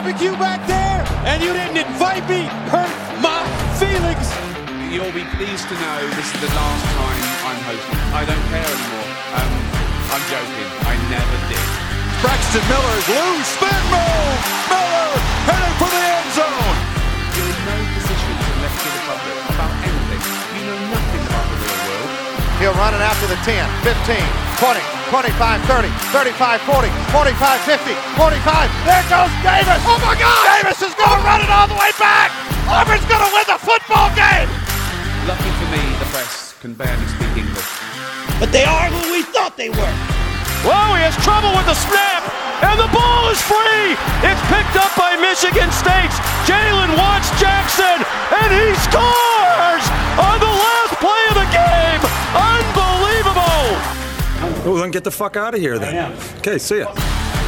barbecue back there, and you didn't invite me. Hurt my feelings. You'll be pleased to know this is the last time I'm hosting. I don't care anymore. I'm joking. I never did. Braxton Miller's loose spin move. Miller heading for the end zone. You're in no position to lecture the public about anything. You know nothing about the real world. He'll run it after the 10, 15, 20, 25, 30, 35, 40, 45, 50, 45. There goes Davis. Oh my God! Davis is going to run it all the way back. Auburn's going to win the football game. Lucky for me, the press can barely speak English. But they are who we thought they were. Whoa, he has trouble with the snap, and the ball is free. It's picked up by Michigan State's Jalen Watts Jackson, and he scores on the last play of the game. Unbelievable. Well, then get the fuck out of here then. Okay, see ya.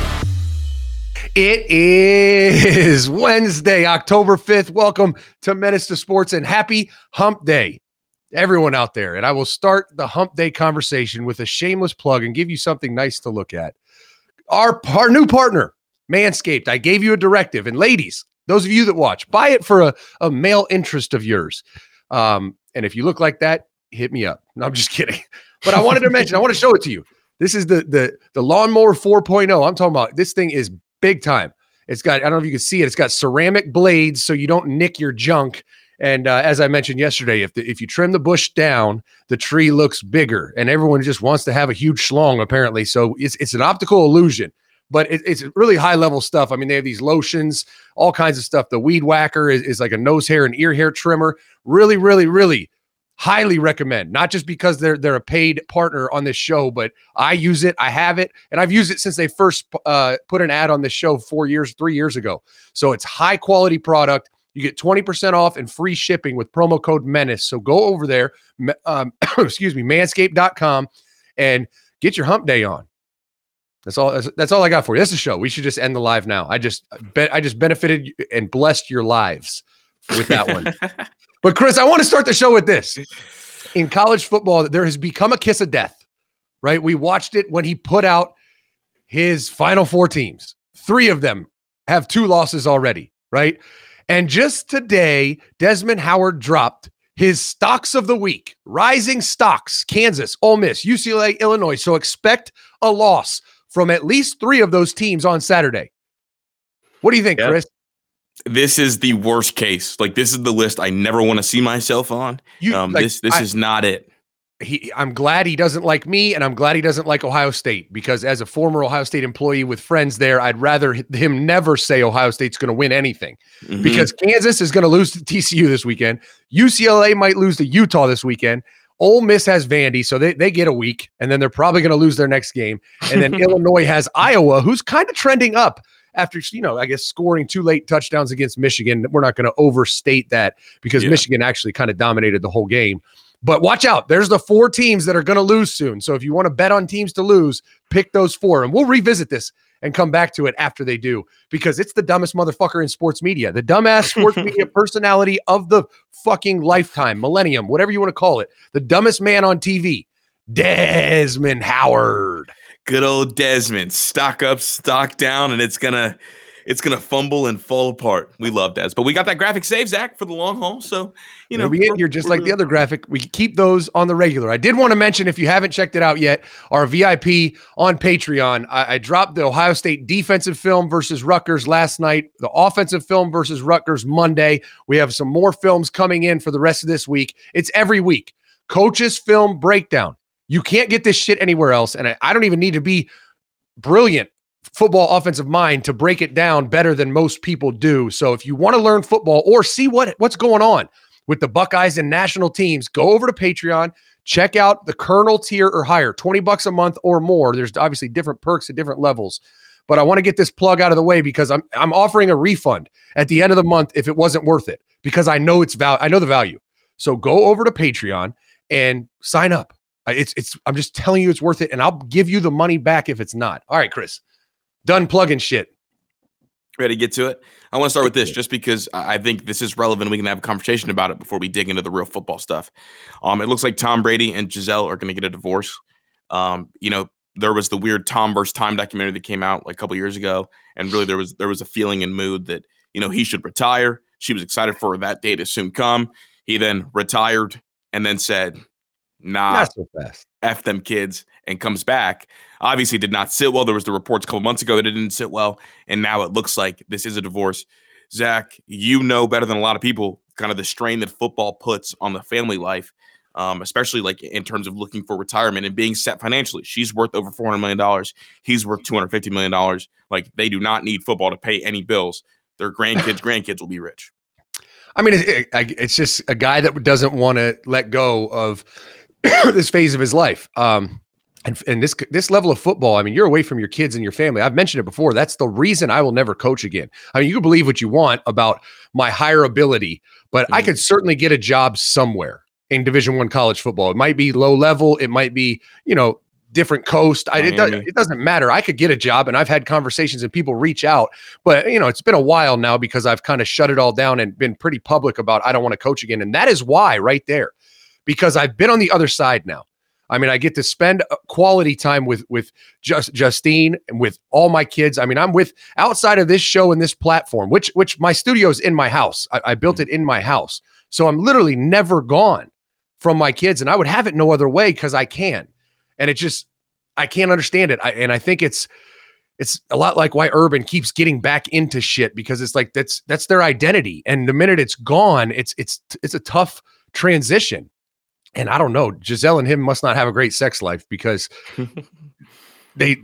It is Wednesday, October 5th. Welcome to Menace to Sports and happy Hump Day, everyone out there. And I will start the Hump Day conversation with a shameless plug and give you something nice to look at. Our new partner, Manscaped. I gave you a directive. And ladies, those of you that watch, buy it for a male interest of yours. And if you look like that, hit me up. No, I'm just kidding. But I wanted to mention, I want to show it to you. This is the Lawnmower 4.0. I'm talking about this thing is big time. It's got, I don't know if you can see it. It's got ceramic blades so you don't nick your junk. And as I mentioned yesterday, if you trim the bush down, the tree looks bigger, and everyone just wants to have a huge schlong apparently. So it's an optical illusion, but it's really high level stuff. I mean, they have these lotions, all kinds of stuff. The Weed Whacker is like a nose hair and ear hair trimmer. Really, really, really highly recommend, not just because they're a paid partner on this show, but I use it. I have it, and I've used it since they first put an ad on this show 3 years ago. So it's high quality product. You get 20% off and free shipping with promo code Menace. So go over there, manscaped.com, and get your hump day on. That's all I got for you. That's the show. We should just end the live now. I just benefited and blessed your lives with that one. But Chris, I want to start the show with this. In college football, there has become a kiss of death, right? We watched it when he put out his Final Four teams. 3 of them have 2 losses already, right? And just today, Desmond Howard dropped his stocks of the week. Rising stocks: Kansas, Ole Miss, UCLA, Illinois. So expect a loss from at least 3 of those teams on Saturday. What do you think, Chris? This is the worst case. Like, this is the list I never want to see myself on. This is not it. I'm glad he doesn't like me, and I'm glad he doesn't like Ohio State, because as a former Ohio State employee with friends there, I'd rather him never say Ohio State's going to win anything, because Kansas is going to lose to TCU this weekend. UCLA might lose to Utah this weekend. Ole Miss has Vandy, so they get a week, and then they're probably going to lose their next game. And then Illinois has Iowa, who's kind of trending up after, I guess, scoring 2 late touchdowns against Michigan. We're not going to overstate that, because Michigan actually kind of dominated the whole game. But watch out. There's the 4 teams that are going to lose soon. So if you want to bet on teams to lose, pick those 4. And we'll revisit this and come back to it after they do, because it's the dumbest motherfucker in sports media, the dumbass sports media personality of the fucking lifetime, millennium, whatever you want to call it. The dumbest man on TV, Desmond Howard. Good old Desmond. Stock up, stock down, and it's gonna fumble and fall apart. We love Des, but we got that graphic save, Zach, for the long haul. So you're just like the other graphic. We keep those on the regular. I did want to mention, if you haven't checked it out yet, our VIP on Patreon. I dropped the Ohio State defensive film versus Rutgers last night, the offensive film versus Rutgers Monday. We have some more films coming in for the rest of this week. It's every week. Coach's film breakdown. You can't get this shit anywhere else, and I don't even need to be brilliant football offensive mind to break it down better than most people do. So if you want to learn football or see what's going on with the Buckeyes and national teams, go over to Patreon, check out the Colonel tier or higher, $20 a month or more. There's obviously different perks at different levels, but I want to get this plug out of the way, because I'm offering a refund at the end of the month if it wasn't worth it, because I know I know the value. So go over to Patreon and sign up. I'm just telling you it's worth it, and I'll give you the money back if it's not. All right, Chris. Done plugging shit. Ready to get to it? I want to start with this, just because I think this is relevant. We can have a conversation about it before we dig into the real football stuff. It looks like Tom Brady and Giselle are going to get a divorce. there was the weird Tom versus Time documentary that came out like a couple years ago, and really there was a feeling and mood that he should retire. She was excited for that day to soon come. He then retired and then said, "Nah, not so fast. F them kids," and comes back. Obviously did not sit well. There was the reports a couple months ago that it didn't sit well, and now it looks like this is a divorce. Zach, better than a lot of people kind of the strain that football puts on the family life, especially like in terms of looking for retirement and being set financially. She's worth over $400 million. He's worth $250 million. Like, they do not need football to pay any bills. Their grandkids will be rich. I mean, it's just a guy that doesn't want to let go of this phase of his life. And this level of football, I mean, you're away from your kids and your family. I've mentioned it before. That's the reason I will never coach again. I mean, you can believe what you want about my higher ability, but I could certainly get a job somewhere in Division I college football. It might be low level. It might be, different coast. It doesn't matter. I could get a job, and I've had conversations and people reach out, but it's been a while now because I've kind of shut it all down and been pretty public about I don't want to coach again. And that is why right there, because I've been on the other side now. I mean, I get to spend quality time with Justine and with all my kids. I mean, I'm with outside of this show and this platform, which my studio is in my house. I built it in my house. So I'm literally never gone from my kids, and I would have it no other way because I can. And I can't understand it. I think it's a lot like why Urban keeps getting back into shit, because it's like, that's their identity. And the minute it's gone, it's a tough transition. And I don't know, Gisele and him must not have a great sex life, because I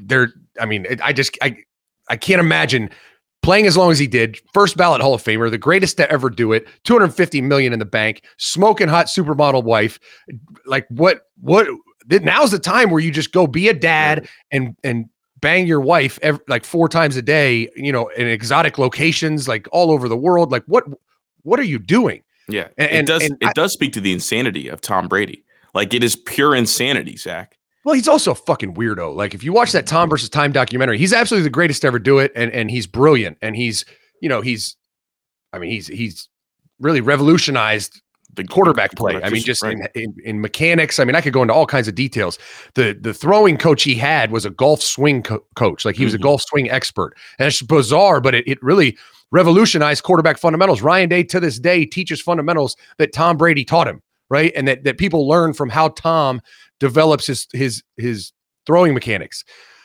can't imagine playing as long as he did. First ballot Hall of Famer, the greatest to ever do it, $250 million in the bank, smoking hot supermodel wife. Like what, now's the time where you just go be a dad and bang your wife like 4 times a day, in exotic locations, like all over the world. Like what are you doing? Yeah, it does speak to the insanity of Tom Brady. Like, it is pure insanity, Zach. Well, he's also a fucking weirdo. Like, if you watch that Tom versus Time documentary, he's absolutely the greatest to ever do it, and he's brilliant, and he's really revolutionized the quarterback play. I mean, just in mechanics. I mean, I could go into all kinds of details. The throwing coach he had was a golf swing coach. Like, he was a golf swing expert, and it's bizarre, but it really revolutionized quarterback fundamentals. Ryan Day to this day teaches fundamentals that Tom Brady taught him, right? And that people learn from how Tom develops his throwing mechanics.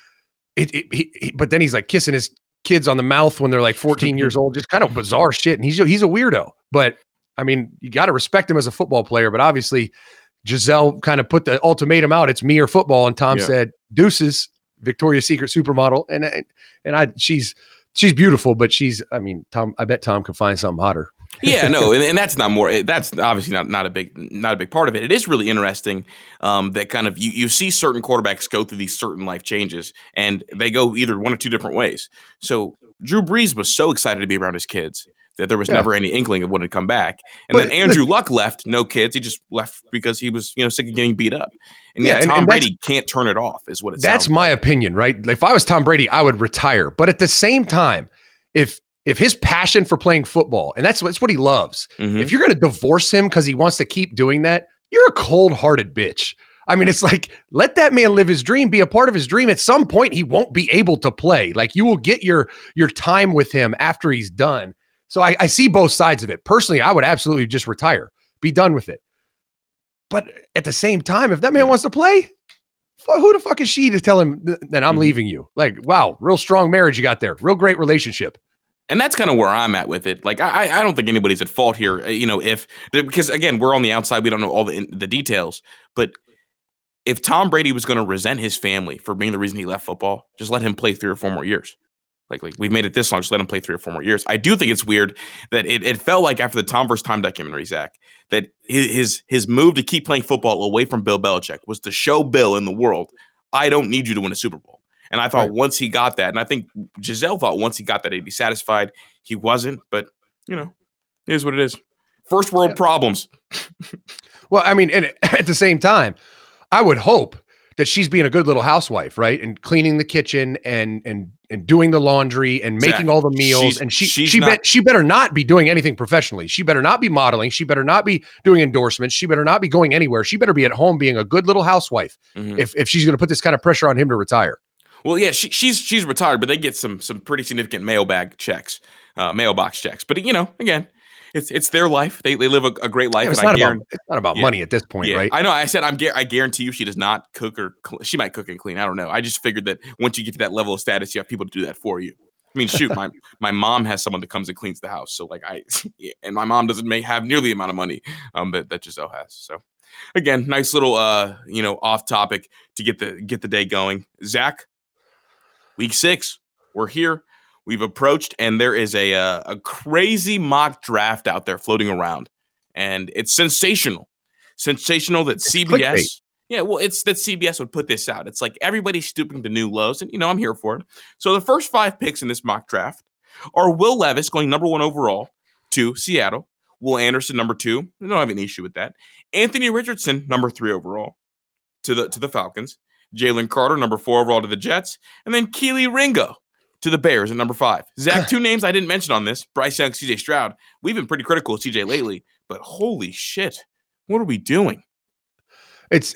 But then he's like kissing his kids on the mouth when they're like 14 years old, just kind of bizarre shit. And he's a weirdo. But I mean, you got to respect him as a football player. But obviously, Gisele kind of put the ultimatum out. It's me or football. And Tom said, deuces, Victoria's Secret supermodel. And she's beautiful, but Tom, I bet Tom could find something hotter. Yeah, no, and that's that's obviously not a big part of it. It is really interesting that kind of you see certain quarterbacks go through these certain life changes, and they go either one or two different ways. So Drew Brees was so excited to be around his kids that there was never any inkling of when to come back. And then Andrew Luck left, no kids. He just left because he was sick of getting beat up. And Tom Brady can't turn it off, is what it sounds like. That's my opinion, right? If I was Tom Brady, I would retire. But at the same time, if his passion for playing football, and that's what he loves, if you're going to divorce him because he wants to keep doing that, you're a cold-hearted bitch. I mean, it's like, let that man live his dream, be a part of his dream. At some point, he won't be able to play. Like, you will get your time with him after he's done. So I see both sides of it. Personally, I would absolutely just retire, be done with it. But at the same time, if that man wants to play, who the fuck is she to tell him that I'm leaving you? Like, wow, real strong marriage you got there. Real great relationship. And that's kind of where I'm at with it. Like, I don't think anybody's at fault here, because again, we're on the outside. We don't know all the details. But if Tom Brady was going to resent his family for being the reason he left football, just let him play 3 or 4 more years. Like we've made it this long, just let him play 3 or 4 more years. I do think it's weird that it felt like after the Tom vs. Time documentary, Zach, that his move to keep playing football away from Bill Belichick was to show Bill in the world, I don't need you to win a Super Bowl. And I thought once he got that, and I think Gisele thought once he got that, he'd be satisfied. He wasn't, but it is what it is. First world problems. Well, I mean, and at the same time, I would hope that she's being a good little housewife, right? And cleaning the kitchen and doing the laundry and making all the meals. And she better not be doing anything professionally. She better not be modeling. She better not be doing endorsements. She better not be going anywhere. She better be at home being a good little housewife if she's going to put this kind of pressure on him to retire. Well, yeah, she's retired, but they get some pretty significant mailbox checks. But again, it's their life. They live a great life. Yeah, it's not about money at this point, right? I know. I said I guarantee you she does not cook or she might cook and clean. I don't know. I just figured that once you get to that level of status, you have people to do that for you. I mean, shoot, my mom has someone that comes and cleans the house. So and my mom doesn't have nearly the amount of money that Gisele has. So again, nice little off topic to get the day going. Zach, week 6, we're here. We've approached, and there is a crazy mock draft out there floating around, and it's sensational that CBS. Clickbait. Yeah, well, it's that CBS would put this out. It's like everybody's stooping to new lows, and I'm here for it. So the first 5 picks in this mock draft are Will Levis going number 1 overall to Seattle, Will Anderson number 2. I don't have any issue with that. Anthony Richardson number 3 overall to the Falcons, Jalen Carter number 4 overall to the Jets, and then Keely Ringo to the Bears at number 5. Zach, 2 names I didn't mention on this: Bryce Young, CJ Stroud. We've been pretty critical of CJ lately, but holy shit, what are we doing? It's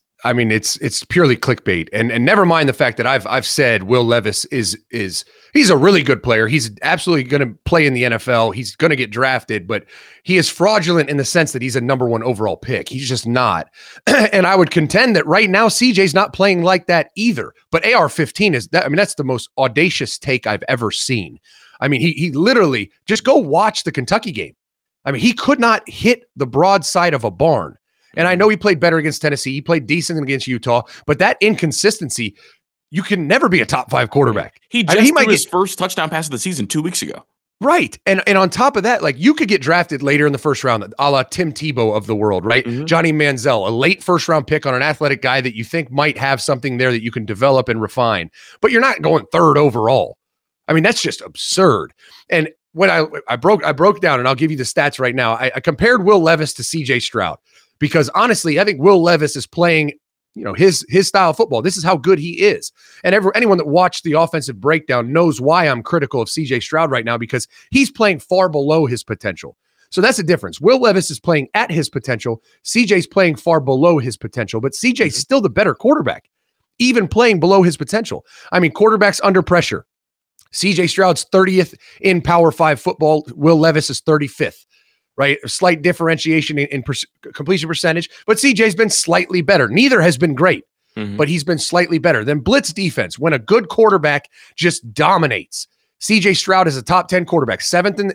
purely clickbait, and never mind the fact that I've said Will Levis is he's a really good player. He's absolutely going to play in the NFL. He's going to get drafted, but he is fraudulent in the sense that he's a number 1 overall pick. He's just not. And I would contend that right now CJ's not playing like that either. But AR-15 is that. I mean, that's the most audacious take I've ever seen. I mean, he literally just go watch the Kentucky game. I mean, he could not hit the broadside of a barn. And I know he played better against Tennessee. He played decent against Utah, but that inconsistency, you can never be a top 5 quarterback. He threw his first touchdown pass of the season 2 weeks ago. Right. And on top of that, you could get drafted later in the first round, a la Tim Tebow of the world, right? Mm-hmm. Johnny Manziel, a late first round pick on an athletic guy that you think might have something there that you can develop and refine, but you're not going 3rd overall. I mean, that's just absurd. And when I broke down, and I'll give you the stats right now. I compared Will Levis to CJ Stroud. Because honestly, I think Will Levis is playing, his style of football. This is how good he is. And anyone that watched the offensive breakdown knows why I'm critical of CJ Stroud right now, because he's playing far below his potential. So that's the difference. Will Levis is playing at his potential. CJ's playing far below his potential, but CJ's still the better quarterback, even playing below his potential. I mean, quarterbacks under pressure. CJ Stroud's 30th in Power 5 football. Will Levis is 35th. Right? A slight differentiation in completion percentage, but CJ's been slightly better. Neither has been great, but he's been slightly better. Then blitz defense, when a good quarterback just dominates. CJ Stroud is a top 10 quarterback, 7th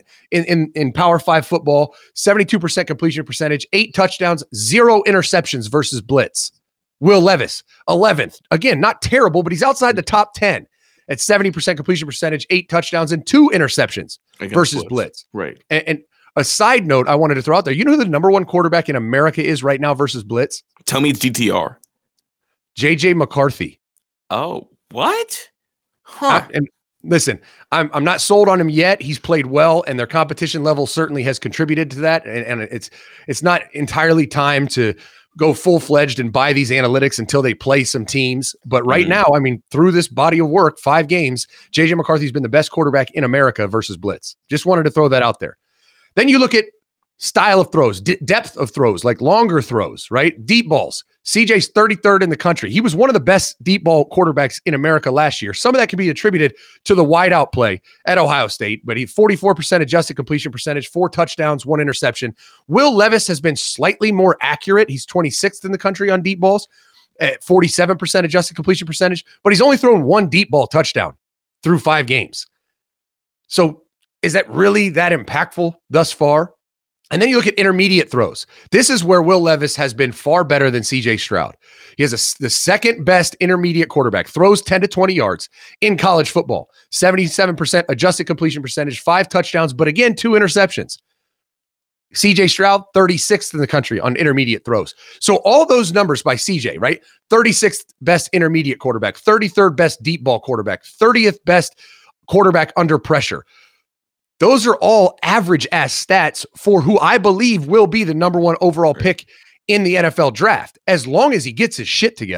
in Power 5 football, 72% completion percentage, 8 touchdowns, 0 interceptions versus blitz. Will Levis, 11th. Again, not terrible, but he's outside the top 10 at 70% completion percentage, 8 touchdowns, and 2 interceptions versus blitz. Right. And a side note I wanted to throw out there. You know who the number 1 quarterback in America is right now versus blitz? Tell me it's DTR. JJ McCarthy. Oh, what? Huh. And listen, I'm not sold on him yet. He's played well, and their competition level certainly has contributed to that. And it's not entirely time to go full-fledged and buy these analytics until they play some teams. But right now, I mean, through this body of work, 5 games, JJ McCarthy's been the best quarterback in America versus blitz. Just wanted to throw that out there. Then you look at style of throws, depth of throws, like longer throws, right? Deep balls. CJ's 33rd in the country. He was one of the best deep ball quarterbacks in America last year. Some of that can be attributed to the wide out play at Ohio State, but he 44% adjusted completion percentage, 4 touchdowns, 1 interception. Will Levis has been slightly more accurate. He's 26th in the country on deep balls at 47% adjusted completion percentage, but he's only thrown 1 deep ball touchdown through 5 games. So is that really that impactful thus far? And then you look at intermediate throws. This is where Will Levis has been far better than CJ Stroud. He has the second best intermediate quarterback, throws 10 to 20 yards in college football, 77% adjusted completion percentage, 5 touchdowns, but again, 2 interceptions. CJ Stroud, 36th in the country on intermediate throws. So all those numbers by CJ, right? 36th best intermediate quarterback, 33rd best deep ball quarterback, 30th best quarterback under pressure. Those are all average ass stats for who I believe will be the number 1 overall pick in the NFL draft, as long as he gets his shit together.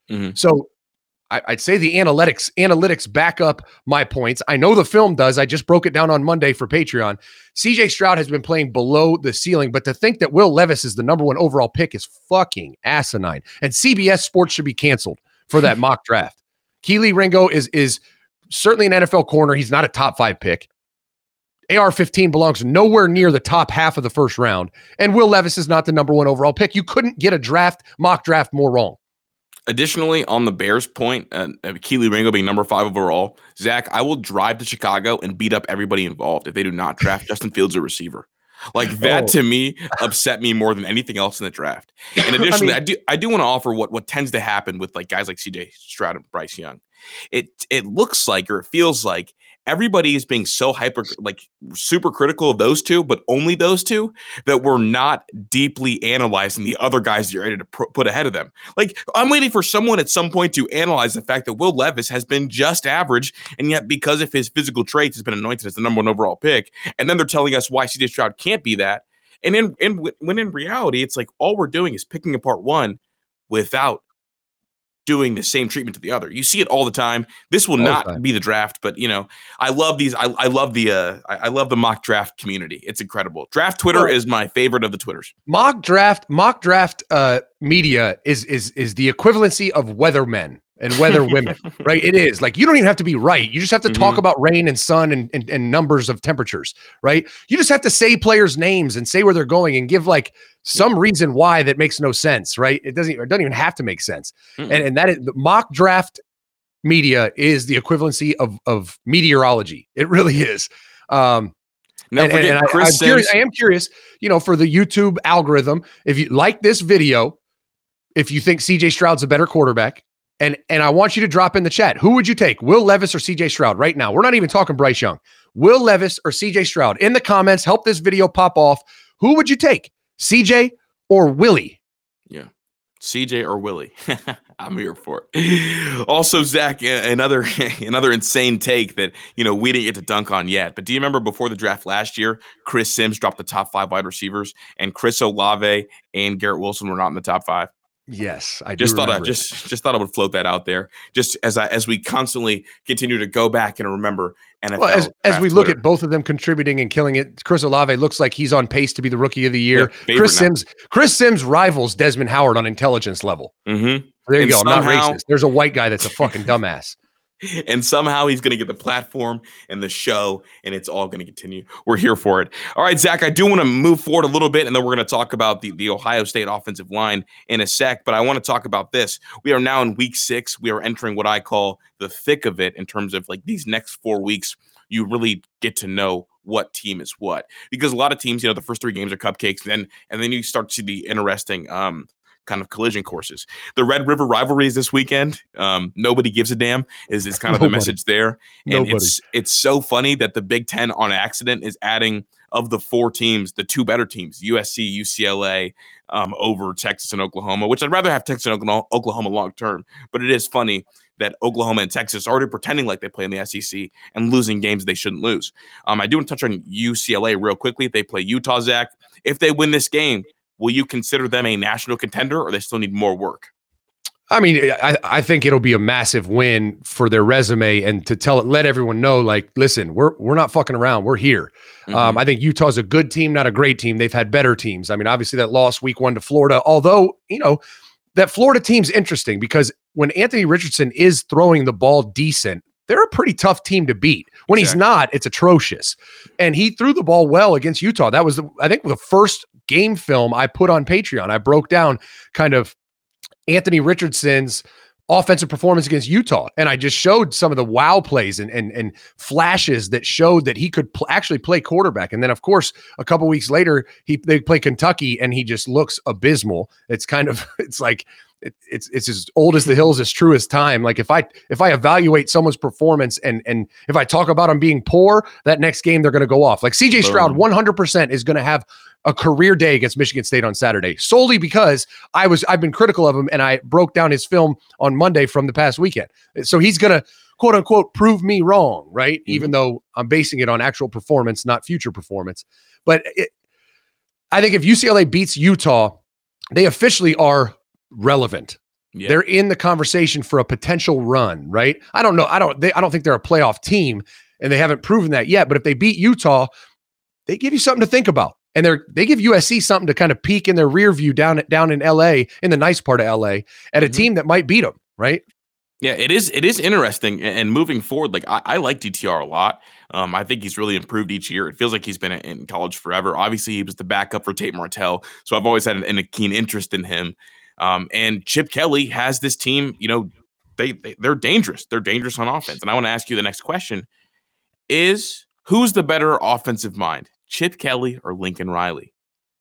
So I'd say the analytics back up my points. I know the film does. I just broke it down on Monday for Patreon. CJ Stroud has been playing below the ceiling, but to think that Will Levis is the number 1 overall pick is fucking asinine. And CBS Sports should be canceled for that mock draft. Kelee Ringo is certainly an NFL corner. He's not a top 5 pick. AR-15 belongs nowhere near the top half of the first round. And Will Levis is not the number 1 overall pick. You couldn't get a mock draft more wrong. Additionally, on the Bears point, Kelee Ringo being number 5 overall, Zach, I will drive to Chicago and beat up everybody involved if they do not draft Justin Fields a receiver. Like that to me upset me more than anything else in the draft. And additionally, I do want to offer what tends to happen with like guys like CJ Stroud and Bryce Young. It looks like, or it feels like, everybody is being so super critical of those two, but only those two, that we're not deeply analyzing the other guys you're ready to put ahead of them. Like, I'm waiting for someone at some point to analyze the fact that Will Levis has been just average, and yet because of his physical traits has been anointed as the number 1 overall pick. And then they're telling us why CJ Stroud can't be that. And when in reality, it's like all we're doing is picking apart one without doing the same treatment to the other. You see it all the time. This will not be the draft, but I love these. I love the mock draft community. It's incredible. Draft Twitter is my favorite of the Twitters. Mock draft media is the equivalency of weathermen and weather women, right? It is like, you don't even have to be right. You just have to talk about rain and sun and numbers of temperatures, right? You just have to say players' names and say where they're going and give like some reason why that makes no sense, right? It doesn't even have to make sense. And that is, the mock draft media is the equivalency of meteorology. It really is. I am curious, for the YouTube algorithm, if you like this video, if you think CJ Stroud's a better quarterback, and I want you to drop in the chat, who would you take, Will Levis or CJ Stroud right now? We're not even talking Bryce Young. Will Levis or CJ Stroud? In the comments, help this video pop off. Who would you take, CJ or Willie? Yeah, CJ or Willie. I'm here for it. Also, Zach, another insane take that we didn't get to dunk on yet. But do you remember before the draft last year, Chris Sims dropped the top 5 wide receivers, and Chris Olave and Garrett Wilson were not in the top 5? Yes, I just thought I would float that out there, just as we constantly continue to go back and remember NFL. Well, as we look at both of them contributing and killing it, Chris Olave looks like he's on pace to be the rookie of the year. Chris Sims rivals Desmond Howard on intelligence level. Mm-hmm. There you go. I'm not racist. There's a white guy that's a fucking dumbass. And somehow he's going to get the platform and the show, and it's all going to continue. We're here for it. All right, Zach, I do want to move forward a little bit, and then we're going to talk about the Ohio State offensive line in a sec. But I want to talk about this. We are now in week 6. We are entering what I call the thick of it in terms of like these next 4 weeks. You really get to know what team is what, because a lot of teams, the first 3 games are cupcakes, and then you start to see the interesting kind of collision courses. The Red River rivalry is this weekend. Nobody gives a damn is kind of the message there. And it's so funny that the Big Ten on accident is adding, of the 4 teams, the 2 better teams, USC, UCLA, over Texas and Oklahoma, which I'd rather have Texas and Oklahoma long term. But it is funny that Oklahoma and Texas are already pretending like they play in the SEC and losing games they shouldn't lose. I do want to touch on UCLA real quickly. They play Utah, Zach. If they win this game, will you consider them a national contender, or they still need more work? I mean, I think it'll be a massive win for their resume, and to let everyone know, like, listen, we're not fucking around. We're here. I think Utah's a good team, not a great team. They've had better teams. I mean, obviously that loss week 1 to Florida, although, that Florida team's interesting because when Anthony Richardson is throwing the ball decent, they're a pretty tough team to beat. When he's not, it's atrocious. And he threw the ball well against Utah. That was, I think, the first game film I put on Patreon. I broke down kind of Anthony Richardson's offensive performance against Utah. And I just showed some of the wow plays and flashes that showed that he could actually play quarterback. And then, of course, a couple weeks later, they play Kentucky and he just looks abysmal. It's kind of, it's like, it's as old as the hills, as true as time. Like if I evaluate someone's performance and if I talk about them being poor, that next game they're going to go off. Like CJ Stroud 100% is going to have a career day against Michigan State on Saturday, solely because I've been critical of him and I broke down his film on Monday from the past weekend. So he's going to quote unquote prove me wrong, right? Even though I'm basing it on actual performance, not future performance. But I think if UCLA beats Utah, they officially are relevant. Yeah. They're in the conversation for a potential run, right? I don't know. I don't think they're a playoff team, and they haven't proven that yet. But if they beat Utah, they give you something to think about. And they give USC something to kind of peek in their rear view down in LA, in the nice part of LA, at a team that might beat them, right? Yeah, it is interesting. And moving forward, like I like DTR a lot. I think he's really improved each year. It feels like he's been in college forever. Obviously, he was the backup for Tate Martell, so I've always had a keen interest in him. And Chip Kelly has this team, they're dangerous. They're dangerous on offense. And I want to ask you the next question is, who's the better offensive mind, Chip Kelly or Lincoln Riley?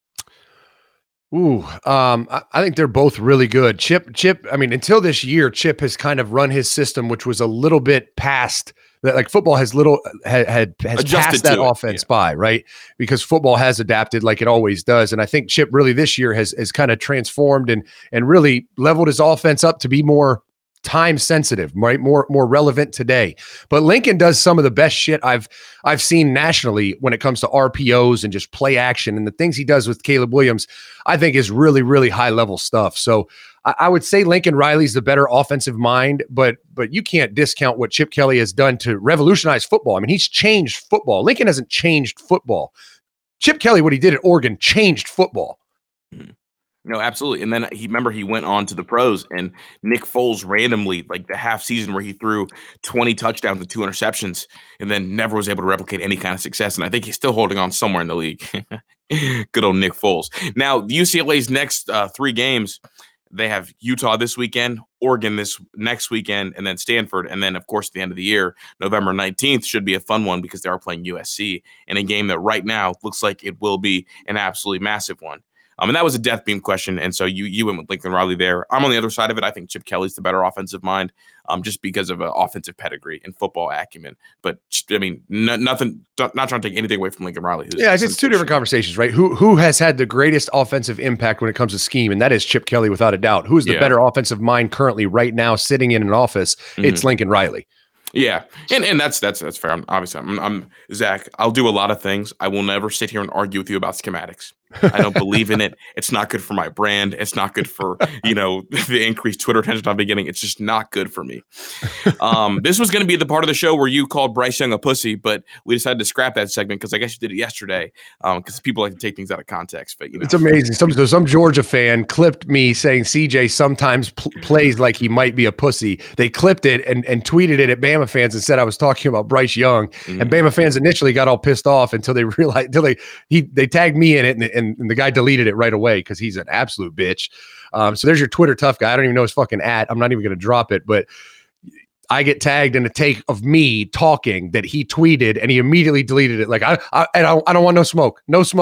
I think they're both really good. Chip, I mean, until this year, Chip has kind of run his system, which was a little bit past that. Like football has passed that offense by, right? Because football has adapted like it always does. And I think Chip really this year has kind of transformed and really leveled his offense up to be more time sensitive, right? More relevant today. But Lincoln does some of the best shit I've seen nationally when it comes to RPOs and just play action, and the things he does with Caleb Williams, I think is really, really high level stuff. So I would say Lincoln Riley's the better offensive mind, but you can't discount what Chip Kelly has done to revolutionize football. I mean, he's changed football. Lincoln hasn't changed football. Chip Kelly, what he did at Oregon, changed football. No, absolutely. And then he went on to the pros, and Nick Foles randomly, like the half season where he threw 20 touchdowns and 2 interceptions, and then never was able to replicate any kind of success. And I think he's still holding on somewhere in the league. Good old Nick Foles. Now, UCLA's next 3 games, they have Utah this weekend, Oregon this next weekend, and then Stanford. And then, of course, at the end of the year, November 19th should be a fun one because they are playing USC in a game that right now looks like it will be an absolutely massive one. And that was a death beam question, and so you went with Lincoln Riley there. I'm on the other side of it. I think Chip Kelly's the better offensive mind, just because of an offensive pedigree and football acumen. But I mean, nothing. Not trying to take anything away from Lincoln Riley. It's 2 different conversations, right? Who has had the greatest offensive impact when it comes to scheme, and that is Chip Kelly without a doubt. Who's the better offensive mind currently right now, sitting in an office? It's Lincoln Riley. Yeah, and that's fair. I'm Zach. I'll do a lot of things. I will never sit here and argue with you about schematics. I don't believe in it. It's not good for my brand. It's not good for, the increased Twitter attention I've been getting. It's just not good for me. This was going to be the part of the show where you called Bryce Young a pussy, but we decided to scrap that segment because I guess you did it yesterday because people like to take things out of context. But it's amazing. Some Georgia fan clipped me saying CJ sometimes plays like he might be a pussy. They clipped it and tweeted it at Bama fans and said I was talking about Bryce Young. And Bama fans initially got all pissed off until they realized, they tagged me in it and the guy deleted it right away because he's an absolute bitch. So there's your Twitter tough guy. I don't even know his fucking @ I'm not even going to drop it, but I get tagged in a take of me talking that he tweeted and he immediately deleted it. Like I don't want no smoke.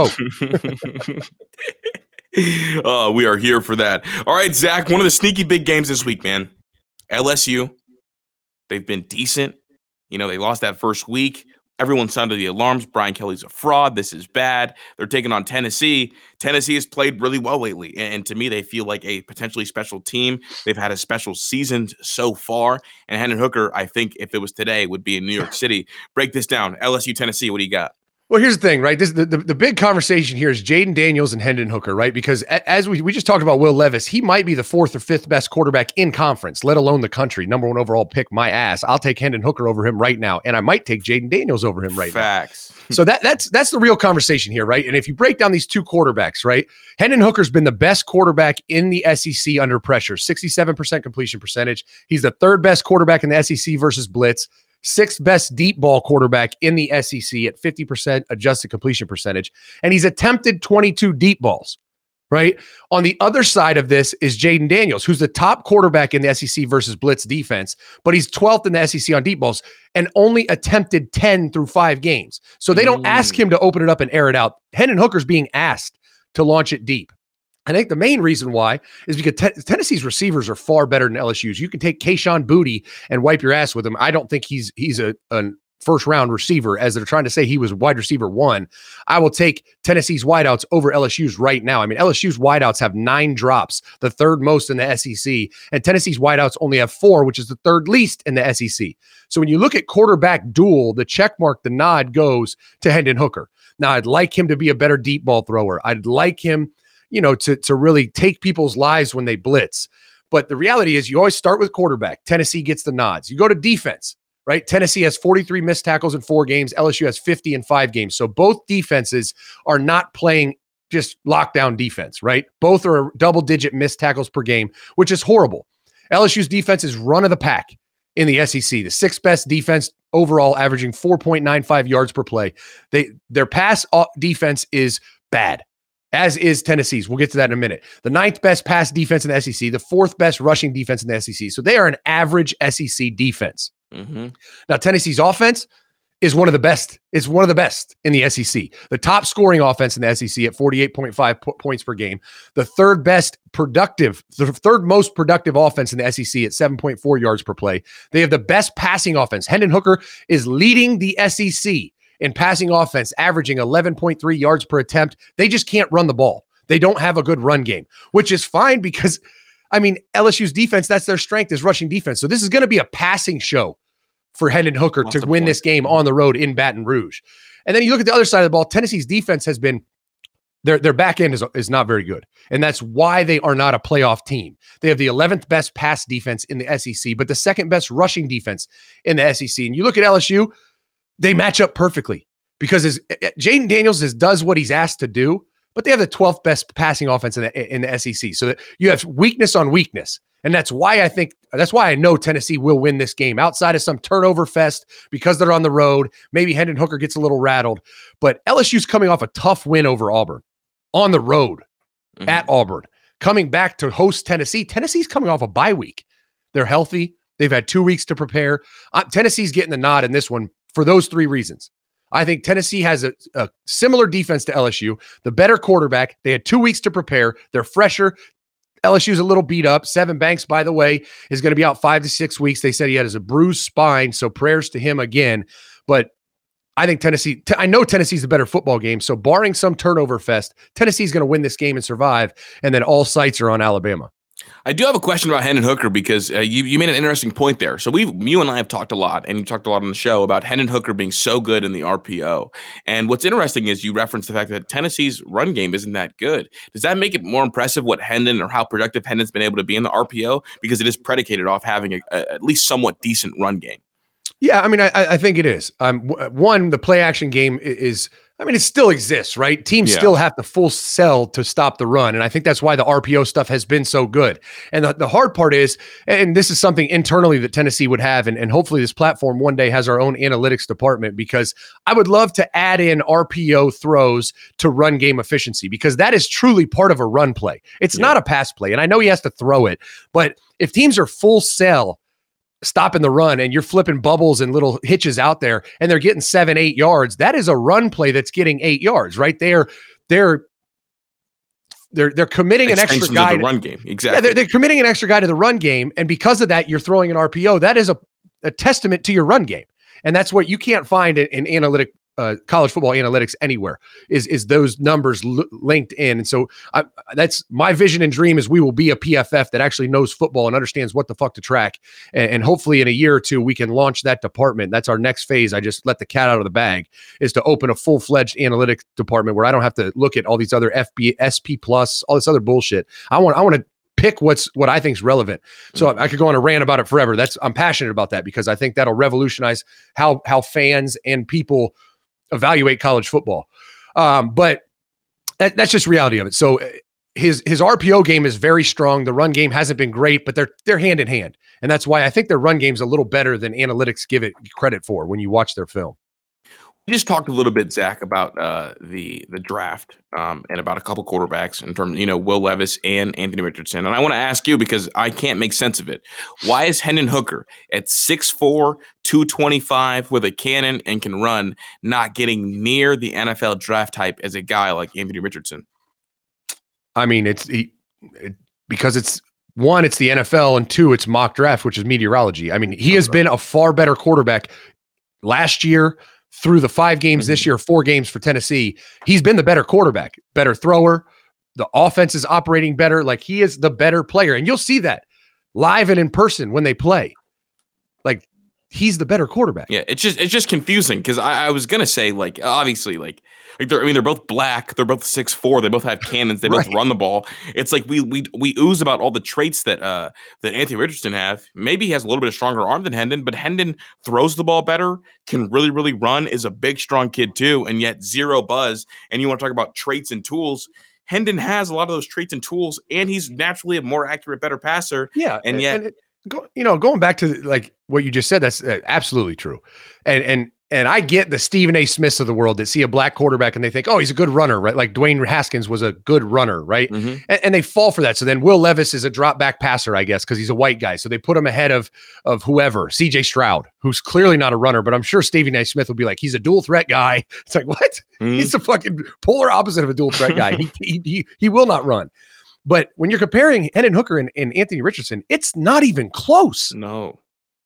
We are here for that. All right, Zach, one of the sneaky big games this week, man. LSU, they've been decent. They lost that first week. Everyone sounded the alarms. Brian Kelly's a fraud. This is bad. They're taking on Tennessee. Tennessee has played really well lately. And to me, they feel like a potentially special team. They've had a special season so far. And Hendon Hooker, I think if it was today, would be in New York City. Break this down. LSU, Tennessee, what do you got? Well, here's the thing, right? This the big conversation here is Jaden Daniels and Hendon Hooker, right? Because as we just talked about Will Levis, he might be the 4th or 5th best quarterback in conference, let alone the country. Number 1 overall pick, my ass. I'll take Hendon Hooker over him right now, and I might take Jaden Daniels over him right now. Facts. So that's the real conversation here, right? And if you break down these 2 quarterbacks, right? Hendon Hooker's been the best quarterback in the SEC under pressure, 67% completion percentage. He's the 3rd best quarterback in the SEC versus blitz. 6th best deep ball quarterback in the SEC at 50% adjusted completion percentage. And he's attempted 22 deep balls, right? On the other side of this is Jaden Daniels, who's the top quarterback in the SEC versus blitz defense, but he's 12th in the SEC on deep balls and only attempted 10 through 5 games. So they don't ask him to open it up and air it out. Hendon Hooker's being asked to launch it deep. I think the main reason why is because Tennessee's receivers are far better than LSU's. You can take Kayshon Boutte and wipe your ass with him. I don't think he's a first-round receiver, as they're trying to say he was wide receiver 1. I will take Tennessee's wideouts over LSU's right now. I mean, LSU's wideouts have 9 drops, the 3rd most in the SEC, and Tennessee's wideouts only have 4, which is the 3rd least in the SEC. So when you look at quarterback duel, the check mark, the nod goes to Hendon Hooker. Now, I'd like him to be a better deep ball thrower. I'd like him to really take people's lives when they blitz. But the reality is you always start with quarterback. Tennessee gets the nods. You go to defense, right? Tennessee has 43 missed tackles in 4 games. LSU has 50 in 5 games. So both defenses are not playing just lockdown defense, right? Both are double-digit missed tackles per game, which is horrible. LSU's defense is run of the pack in the SEC, the 6th best defense overall, averaging 4.95 yards per play. Their pass defense is bad, as is Tennessee's. We'll get to that in a minute. The 9th best pass defense in the SEC, the 4th best rushing defense in the SEC. So they are an average SEC defense. Mm-hmm. Now, Tennessee's offense is one of the best. It's one of the best in the SEC. The top scoring offense in the SEC at 48.5 points per game. The third most productive offense in the SEC at 7.4 yards per play. They have the best passing offense. Hendon Hooker is leading the SEC in passing offense, averaging 11.3 yards per attempt. They just can't run the ball. They don't have a good run game, which is fine because, I mean, LSU's defense, that's their strength, is rushing defense. So this is going to be a passing show for Hendon Hooker to win this game on the road in Baton Rouge. And then you look at the other side of the ball, Tennessee's defense has been, their back end is not very good. And that's why they are not a playoff team. They have the 11th best pass defense in the SEC, but the 2nd best rushing defense in the SEC. And you look at LSU, they match up perfectly because Jaden Daniels does what he's asked to do, but they have the 12th best passing offense in the SEC. So that you have weakness on weakness. And that's why I know Tennessee will win this game outside of some turnover fest because they're on the road. Maybe Hendon Hooker gets a little rattled, but LSU's coming off a tough win over Auburn on the road at Auburn, coming back to host Tennessee. Tennessee's coming off a bye week. They're healthy. They've had 2 weeks to prepare. Tennessee's getting the nod in this one for those 3 reasons. I think Tennessee has a similar defense to LSU, the better quarterback. They had 2 weeks to prepare. They're fresher. LSU's a little beat up. Sevyn Banks, by the way, is going to be out 5 to 6 weeks. They said he had a bruised spine, so prayers to him again. But I think I know Tennessee's a better football game, so barring some turnover fest, Tennessee's going to win this game and survive, and then all sights are on Alabama. I do have a question about Hendon Hooker because you made an interesting point there. So you and I have talked a lot, and you talked a lot on the show about Hendon Hooker being so good in the RPO. And what's interesting is you referenced the fact that Tennessee's run game isn't that good. Does that make it more impressive what Hendon or how productive Hendon's been able to be in the RPO? Because it is predicated off having at least somewhat decent run game. Yeah, I mean, I think it is. One, the play action game is, I mean, it still exists, right? Teams still have to full sell to stop the run. And I think that's why the RPO stuff has been so good. And the hard part is, and this is something internally that Tennessee would have, and hopefully this platform one day has our own analytics department, because I would love to add in RPO throws to run game efficiency, because that is truly part of a run play. It's not a pass play. And I know he has to throw it, but if teams are full sell stopping the run and you're flipping bubbles and little hitches out there and they're getting 7-8 yards, that is a run play that's getting 8 yards, right? They're committing an extra guy to the run game. Exactly. Yeah, they're committing an extra guy to the run game. And because of that, you're throwing an RPO. That is a testament to your run game. And that's what you can't find in analytic college football analytics anywhere is those numbers linked in. And so that's my vision and dream, is we will be a PFF that actually knows football and understands what the fuck to track. And hopefully in a year or two, we can launch that department. That's our next phase. I just let the cat out of the bag, is to open a full-fledged analytics department where I don't have to look at all these other SP plus, all this other bullshit. I want to pick what I think is relevant. So I could go on a rant about it forever. I'm passionate about that, because I think that'll revolutionize how fans and people evaluate college football. But that's just reality of it. So his RPO game is very strong. The run game hasn't been great, but they're hand in hand. And that's why I think their run game is a little better than analytics give it credit for when you watch their film. We just talked a little bit, Zach, about the draft and about a couple quarterbacks in terms, Will Levis and Anthony Richardson. And I want to ask you, because I can't make sense of it. Why is Hendon Hooker at 6'4", 225 with a cannon and can run, not getting near the NFL draft type as a guy like Anthony Richardson? I mean, because it's one, it's the NFL, and two, it's mock draft, which is meteorology. I mean, he has been a far better quarterback last year. Through the 5 games this year, 4 games for Tennessee, he's been the better quarterback, better thrower. The offense is operating better. Like, he is the better player. And you'll see that live and in person when they play. Like, he's the better quarterback. Yeah, it's just confusing because I was gonna say like obviously like they're both black, they're both 6'4", they both have cannons, they both run the ball. It's like we ooze about all the traits that Anthony Richardson have. Maybe he has a little bit of stronger arm than Hendon, but Hendon throws the ball better, can really run, is a big strong kid too, and yet zero buzz. And you want to talk about traits and tools? Hendon has a lot of those traits and tools, and he's naturally a more accurate, better passer. Yeah, and yet. Going back to like what you just said, that's absolutely true. And I get the Stephen A. Smiths of the world that see a black quarterback and they think, oh, he's a good runner, right? Like Dwayne Haskins was a good runner, right? Mm-hmm. And they fall for that. So then Will Levis is a drop back passer, I guess, because he's a white guy. So they put him ahead of whoever, CJ Stroud, who's clearly not a runner, but I'm sure Stephen A. Smith will be like, he's a dual threat guy. It's like, what? Mm-hmm. He's the fucking polar opposite of a dual threat guy. He will not run. But when you're comparing Hendon Hooker and Anthony Richardson, it's not even close. No,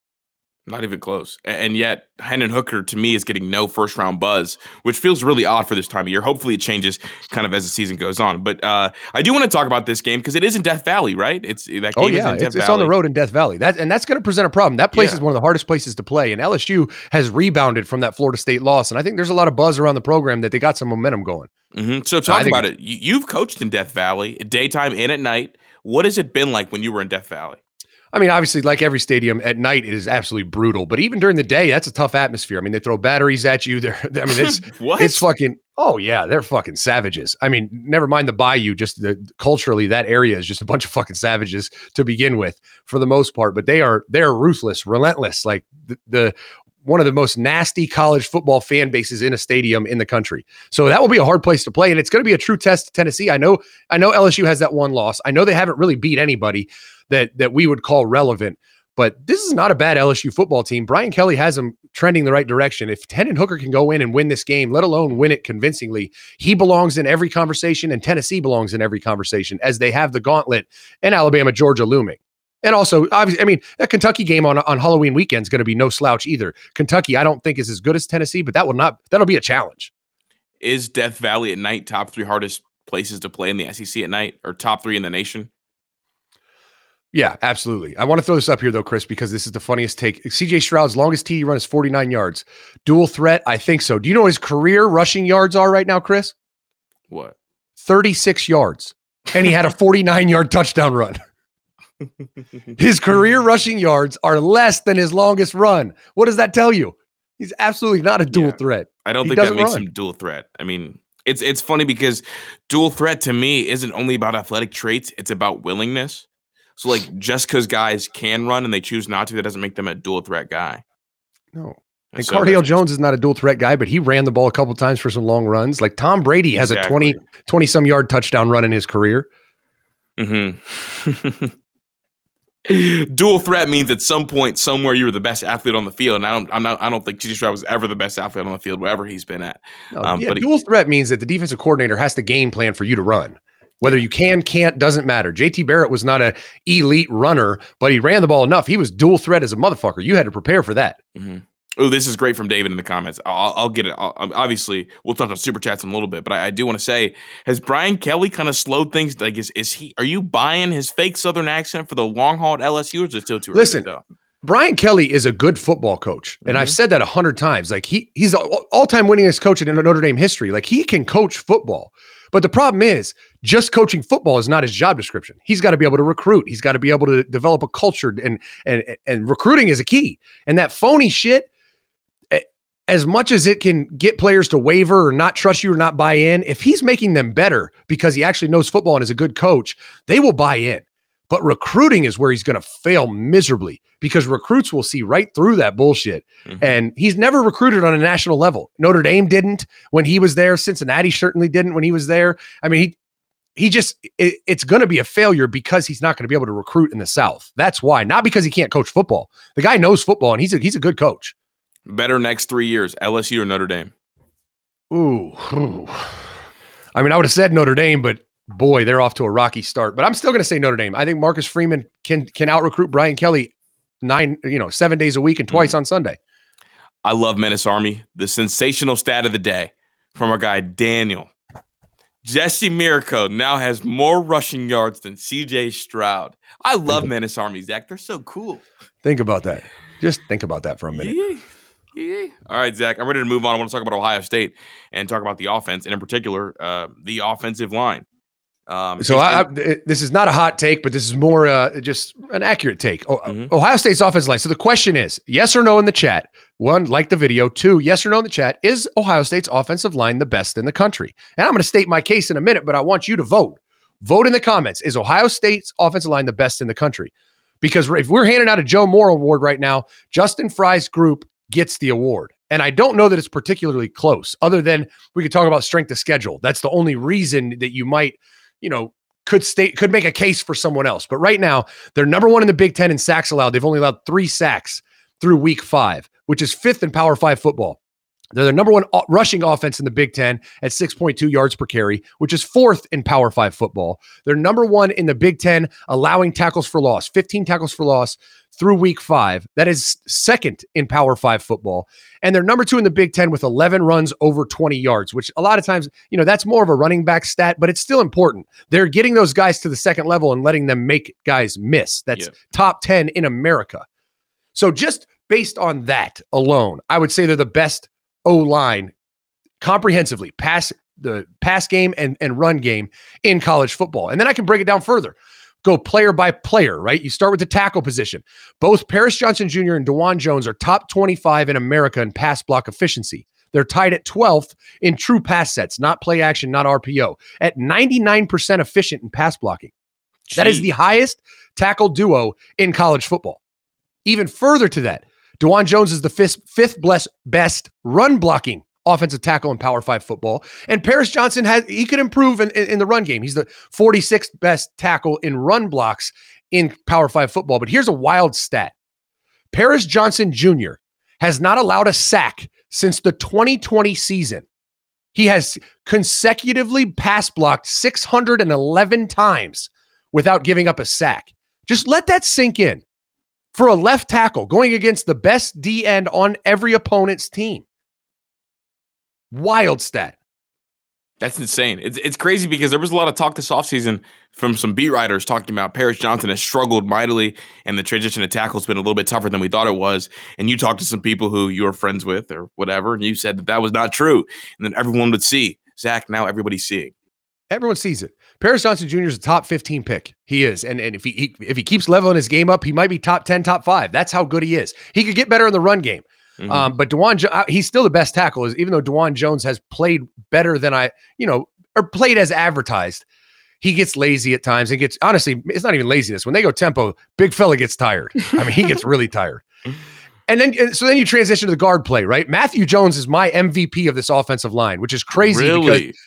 not even close. And yet Hendon Hooker, to me, is getting no first-round buzz, which feels really odd for this time of year. Hopefully it changes kind of as the season goes on. But I do want to talk about this game because it is in Death Valley, right? It's on the road in Death Valley. That's going to present a problem. That place is one of the hardest places to play, and LSU has rebounded from that Florida State loss. And I think there's a lot of buzz around the program that they got some momentum going. Mm-hmm. So talk about it. You've coached in Death Valley, daytime and at night. What has it been like when you were in Death Valley? I mean, obviously, like every stadium, at night it is absolutely brutal. But even during the day, that's a tough atmosphere. I mean, they throw batteries at you. It's fucking. Oh yeah, they're fucking savages. I mean, never mind the bayou. Just culturally, that area is just a bunch of fucking savages to begin with, for the most part. But they're ruthless, relentless. Like the one of the most nasty college football fan bases in a stadium in the country. So that will be a hard place to play, and it's going to be a true test to Tennessee. I know LSU has that one loss. I know they haven't really beat anybody that we would call relevant, but this is not a bad LSU football team. Brian Kelly has them trending the right direction. If Hendon Hooker can go in and win this game, let alone win it convincingly, he belongs in every conversation, and Tennessee belongs in every conversation, as they have the gauntlet in Alabama, Georgia looming. And also, obviously, I mean, that Kentucky game on Halloween weekend is going to be no slouch either. Kentucky, I don't think is as good as Tennessee, but that'll be a challenge. Is Death Valley at night top 3 hardest places to play in the SEC at night, or top 3 in the nation? Yeah, absolutely. I want to throw this up here, though, Chris, because this is the funniest take. CJ Stroud's longest TD run is 49 yards. Dual threat, I think so. Do you know what his career rushing yards are right now, Chris? What? 36 yards. And he had a 49-yard touchdown run. His career rushing yards are less than his longest run. What does that tell you? He's absolutely not a dual threat. I don't think that makes him dual threat. I mean, it's funny because dual threat to me isn't only about athletic traits, it's about willingness. So like just because guys can run and they choose not to, that doesn't make them a dual threat guy. No. And so Cardale Jones is not a dual threat guy, but he ran the ball a couple times for some long runs. Like Tom Brady has a 20 some yard touchdown run in his career. Mm-hmm. Dual threat means at some point somewhere you were the best athlete on the field, and I don't think CJ Stroud was ever the best athlete on the field wherever he's been at. But dual threat means that the defensive coordinator has to game plan for you to run. Whether you can't, doesn't matter. JT Barrett was not an elite runner, but he ran the ball enough. He was dual threat as a motherfucker. You had to prepare for that. Mm-hmm. Oh, this is great from David in the comments. I'll get it. Obviously, we'll talk about super chats in a little bit, but I do want to say, has Brian Kelly kind of slowed things? Like, are you buying his fake Southern accent for the long haul at LSU, or is it still too early? Listen, Brian Kelly is a good football coach, and I've said that 100 times. Like he's the all-time winningest coach in Notre Dame history. Like he can coach football, but the problem is just coaching football is not his job description. He's got to be able to recruit. He's got to be able to develop a culture, and recruiting is a key. And that phony shit, as much as it can get players to waver or not trust you or not buy in, if he's making them better because he actually knows football and is a good coach, they will buy in. But recruiting is where he's going to fail miserably, because recruits will see right through that bullshit. Mm-hmm. And he's never recruited on a national level. Notre Dame didn't when he was there. Cincinnati certainly didn't when he was there. I mean, it's going to be a failure because he's not going to be able to recruit in the South. That's why, not because he can't coach football. The guy knows football, and he's a good coach. Better next 3 years, LSU or Notre Dame? Ooh. I mean, I would have said Notre Dame, but boy, they're off to a rocky start. But I'm still going to say Notre Dame. I think Marcus Freeman can out-recruit Brian Kelly 7 days a week and twice on Sunday. I love Menace Army. The sensational stat of the day from our guy Daniel. Jesse Miracle now has more rushing yards than CJ Stroud. I love Menace Army, Zach. They're so cool. Think about that. Just think about that for a minute. Yeah. All right, Zach, I'm ready to move on. I want to talk about Ohio State and talk about the offense, and in particular, the offensive line. This is not a hot take, but this is more just an accurate take. Ohio State's offensive line. So the question is, yes or no in the chat. 1, like the video. 2, yes or no in the chat. Is Ohio State's offensive line the best in the country? And I'm going to state my case in a minute, but I want you to vote. Vote in the comments. Is Ohio State's offensive line the best in the country? Because if we're handing out a Joe Moore Award right now, Justin Fry's group gets the award. And I don't know that it's particularly close, other than we could talk about strength of schedule. That's the only reason that you might, could make a case for someone else. But right now, they're number 1 in the Big Ten in sacks allowed. They've only allowed 3 sacks through week 5, which is 5th in Power 5 football. They're the number 1 rushing offense in the Big Ten at 6.2 yards per carry, which is 4th in Power 5 football. They're number 1 in the Big Ten allowing tackles for loss, 15 tackles for loss through week 5. That is 2nd in Power 5 football. And they're number 2 in the Big Ten with 11 runs over 20 yards, which a lot of times, that's more of a running back stat, but it's still important. They're getting those guys to the second level and letting them make guys miss. That's top 10 in America. So just based on that alone, I would say they're the best O-line comprehensively, the pass game and run game in college football. And then I can break it down further. Go player by player, right? You start with the tackle position. Both Paris Johnson Jr. and DeJuan Jones are top 25 in America in pass block efficiency. They're tied at 12th in true pass sets, not play action, not RPO, at 99% efficient in pass blocking. Jeez. That is the highest tackle duo in college football. Even further to that, DeJuan Jones is the fifth best run blocking offensive tackle in Power 5 football. And Paris Johnson he could improve in the run game. He's the 46th best tackle in run blocks in Power 5 football. But here's a wild stat. Paris Johnson Jr. has not allowed a sack since the 2020 season. He has consecutively pass blocked 611 times without giving up a sack. Just let that sink in. For a left tackle going against the best D end on every opponent's team. Wild stat. That's insane. It's crazy because there was a lot of talk this offseason from some beat writers talking about Paris Johnson has struggled mightily and the transition to tackle has been a little bit tougher than we thought it was. And you talked to some people who you were friends with or whatever, and you said that was not true. And then everyone would see. Zach, now everybody's seeing. Everyone sees it. Paris Johnson Jr. is a top 15 pick. He is. And if he keeps leveling his game up, he might be top 10, top 5. That's how good he is. He could get better in the run game. Mm-hmm. But he's still the best tackle, even though DeJuan Jones has played better than or played as advertised. He gets lazy at times and honestly, it's not even laziness. When they go tempo, big fella gets tired. I mean, he gets really tired. And then you transition to the guard play, right? Matthew Jones is my MVP of this offensive line, which is crazy. Really? Because,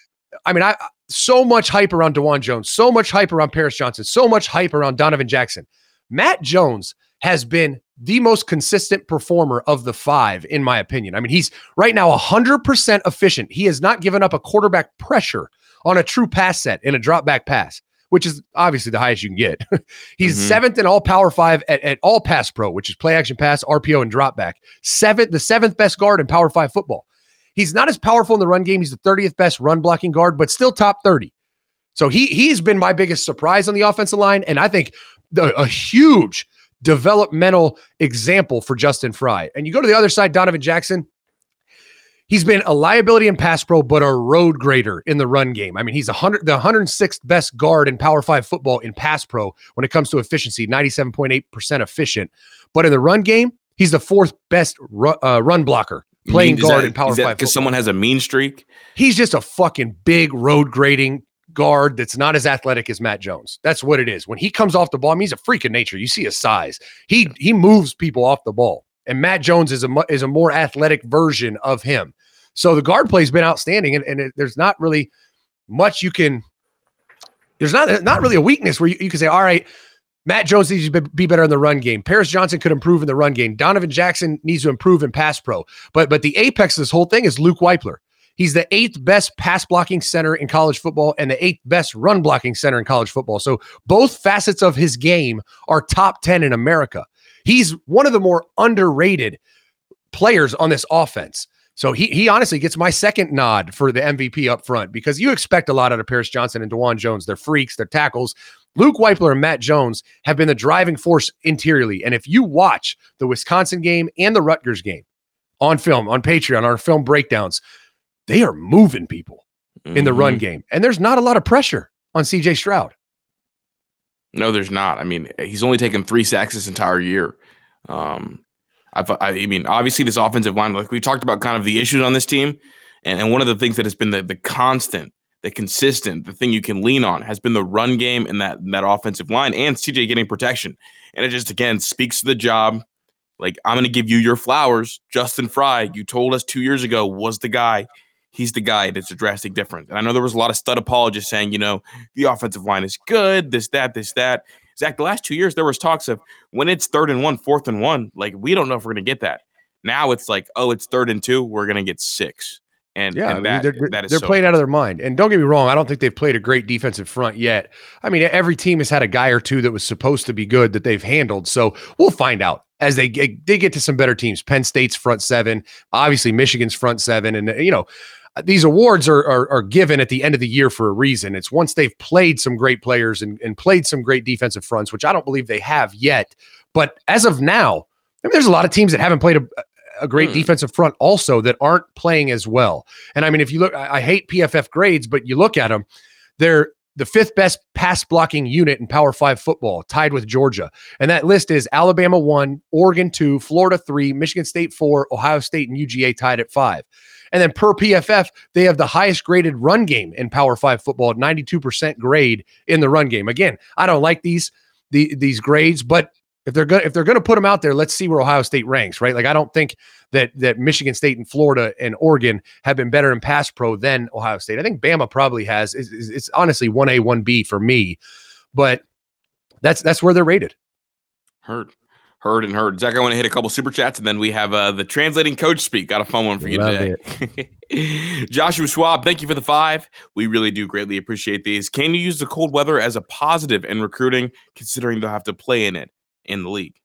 so much hype around DeJuan Jones, so much hype around Paris Johnson, so much hype around Donovan Jackson. Matt Jones has been the most consistent performer of the 5, in my opinion. I mean, he's right now 100% efficient. He has not given up a quarterback pressure on a true pass set in a drop back pass, which is obviously the highest you can get. He's 7th in all Power 5 at all pass pro, which is play action pass, RPO, and drop back. The 7th best guard in Power 5 football. He's not as powerful in the run game. He's the 30th best run blocking guard, but still top 30. So he's been my biggest surprise on the offensive line, and I think a huge developmental example for Justin Fry. And you go to the other side, Donovan Jackson, he's been a liability in pass pro, but a road grader in the run game. I mean, he's the 106th best guard in Power 5 football in pass pro when it comes to efficiency, 97.8% efficient. But in the run game, he's the 4th best run blocker. Playing guard in Power 5 football. Because someone has a mean streak? He's just a fucking big road grading guard that's not as athletic as Matt Jones. That's what it is. When he comes off the ball, I mean, he's a freak of nature. You see his size. He moves people off the ball. And Matt Jones is a more athletic version of him. So the guard play has been outstanding, and there's not really much you can – there's not really a weakness where you can say, all right, Matt Jones needs to be better in the run game. Paris Johnson could improve in the run game. Donovan Jackson needs to improve in pass pro. But the apex of this whole thing is Luke Weipler. He's the 8th best pass blocking center in college football and the 8th best run blocking center in college football. So both facets of his game are top 10 in America. He's one of the more underrated players on this offense. So he honestly gets my second nod for the MVP up front because you expect a lot out of Paris Johnson and DeJuan Jones. They're freaks, they're tackles. Luke Weipler and Matt Jones have been the driving force interiorly. And if you watch the Wisconsin game and the Rutgers game on film, on Patreon, our film breakdowns, they are moving people in the run game. And there's not a lot of pressure on CJ Stroud. No, there's not. I mean, he's only taken 3 sacks this entire year. I mean, obviously this offensive line, like we talked about kind of the issues on this team. And one of the things that has been the constant, the consistent, the thing you can lean on has been the run game and that offensive line and CJ getting protection. And it just, again, speaks to the job. Like, I'm going to give you your flowers. Justin Fry, you told us 2 years ago, was the guy. He's the guy that's a drastic difference. And I know there was a lot of stud apologists saying, the offensive line is good, this, that. Zach, the last 2 years, there was talks of when it's 3rd and 1, 4th and 1, like, we don't know if we're going to get that. Now it's like, oh, it's 3rd and 2, we're going to get 6. And yeah, and they're playing out of their mind. And don't get me wrong, I don't think they've played a great defensive front yet. I mean, every team has had a guy or two that was supposed to be good that they've handled. So we'll find out as they get to some better teams. Penn State's front 7, obviously Michigan's front 7. And, these awards are given at the end of the year for a reason. It's once they've played some great players and played some great defensive fronts, which I don't believe they have yet. But as of now, there's a lot of teams that haven't played a great defensive front also that aren't playing as well. And I mean, if you look, I hate PFF grades, but you look at them, they're the 5th best pass blocking unit in Power 5 football, tied with Georgia. And that list is Alabama 1, Oregon 2, Florida 3, Michigan State 4, Ohio State and UGA tied at 5. And then per PFF, they have the highest graded run game in Power 5 football at 92% grade in the run game. Again, I don't like these grades, but if they're going to put them out there, let's see where Ohio State ranks, right? Like, I don't think that Michigan State and Florida and Oregon have been better in pass pro than Ohio State. I think Bama probably has. It's honestly 1A, 1B for me, but that's where they're rated. Heard. Zach, I want to hit a couple super chats, and then we have the translating coach speak. Got a fun one for you today. Joshua Schwab, thank you for the 5. We really do greatly appreciate these. Can you use the cold weather as a positive in recruiting, considering they'll have to play in it in the league?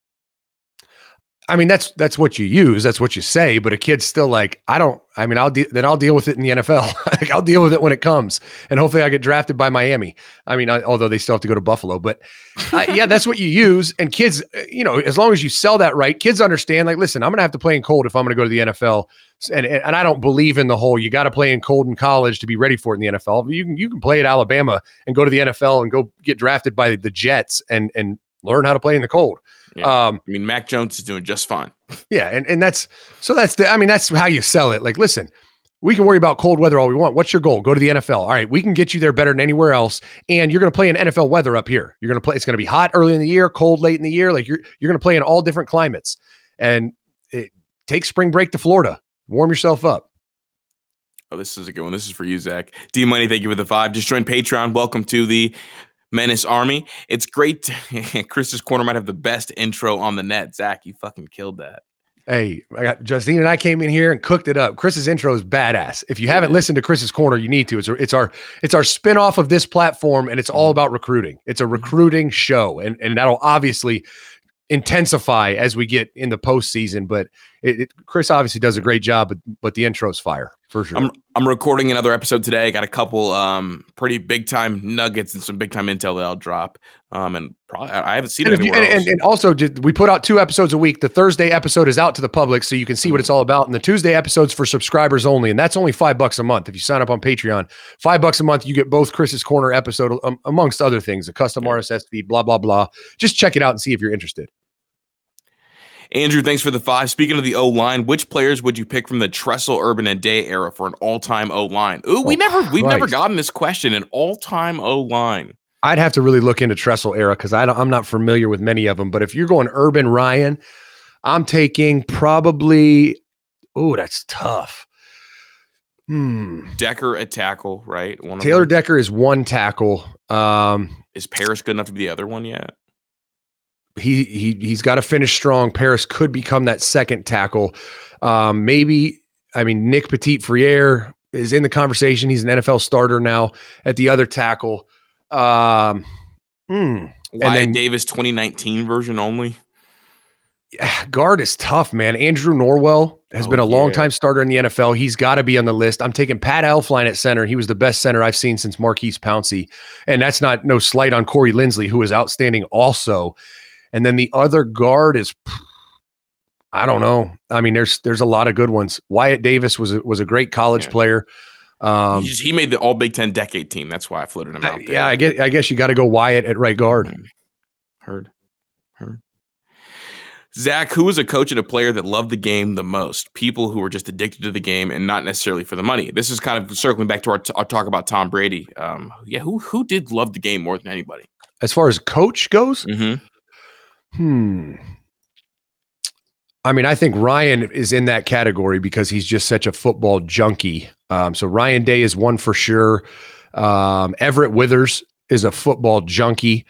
I mean, that's what you use. That's what you say. But a kid's still like, I'll deal with it in the NFL. Like, I'll deal with it when it comes. And hopefully I get drafted by Miami. I mean, although they still have to go to Buffalo, but yeah, that's what you use. And kids, as long as you sell that right, kids understand, like, listen, I'm going to have to play in cold if I'm going to go to the NFL. And I don't believe in the whole, you got to play in cold in college to be ready for it in the NFL. You can play at Alabama and go to the NFL and go get drafted by the Jets and learn how to play in the cold. Yeah. I mean, Mac Jones is doing just fine. Yeah. And that's how you sell it. Like, listen, we can worry about cold weather all we want. What's your goal? Go to the NFL. All right. We can get you there better than anywhere else. And you're going to play in NFL weather up here. You're going to play. It's going to be hot early in the year, cold late in the year. Like, you're going to play in all different climates, and take spring break to Florida, warm yourself up. Oh, this is a good one. This is for you, Zach. D Money, thank you for the 5. Just joined Patreon. Welcome to the Menace Army. It's great. Chris's Corner might have the best intro on the net. Zach, you fucking killed that. Hey, Justine and I came in here and cooked it up. Chris's intro is badass. If you haven't listened to Chris's Corner, you need to. It's our spinoff of this platform, and it's all about recruiting. It's a recruiting show, and that'll obviously intensify as we get in the postseason. But Chris obviously does a great job, but the intro's fire for sure. I'm recording another episode today. I got a couple pretty big time nuggets and some big time intel that I'll drop. And probably I haven't seen it anywhere else. And also, we put out 2 episodes a week. The Thursday episode is out to the public, so you can see what it's all about. And the Tuesday episode's for subscribers only, and that's only $5 a month. If you sign up on Patreon, $5 a month, you get both Chris's Corner episode, amongst other things, a custom RSS feed, blah blah blah. Just check it out and see if you're interested. Andrew, thanks for the 5. Speaking of the O-line, which players would you pick from the Tressel, Urban, and Day era for an all-time O-line? Ooh, we've never gotten this question, an all-time O-line. I'd have to really look into Tressel era because I'm not familiar with many of them. But if you're going Urban, Ryan, I'm taking probably. Oh, that's tough. Decker at tackle, right? Taylor Decker is 1 tackle. Is Paris good enough to be the other one yet? He's got to finish strong. Paris could become that 2nd tackle. Maybe. I mean, Nick Petit-Frere is in the conversation. He's an NFL starter now at the other tackle. Wyatt Davis 2019 version only. Guard is tough, man. Andrew Norwell has been a long-time starter in the NFL. He's got to be on the list. I'm taking Pat Elflein at center. He was the best center I've seen since Marquise Pouncey. And that's not no slight on Corey Linsley, who is outstanding also. And then the other guard is, I don't know. I mean, there's a lot of good ones. Wyatt Davis was a great college player. He made the All Big Ten decade team. That's why I floated him out there. Yeah, I guess you got to go Wyatt at right guard. Heard. Zach, who was a coach and a player that loved the game the most? People who were just addicted to the game and not necessarily for the money. This is kind of circling back to our talk about Tom Brady. Who did love the game more than anybody? As far as coach goes? I mean, I think Ryan is in that category because he's just such a football junkie. So Ryan Day is one for sure. Everett Withers is a football junkie.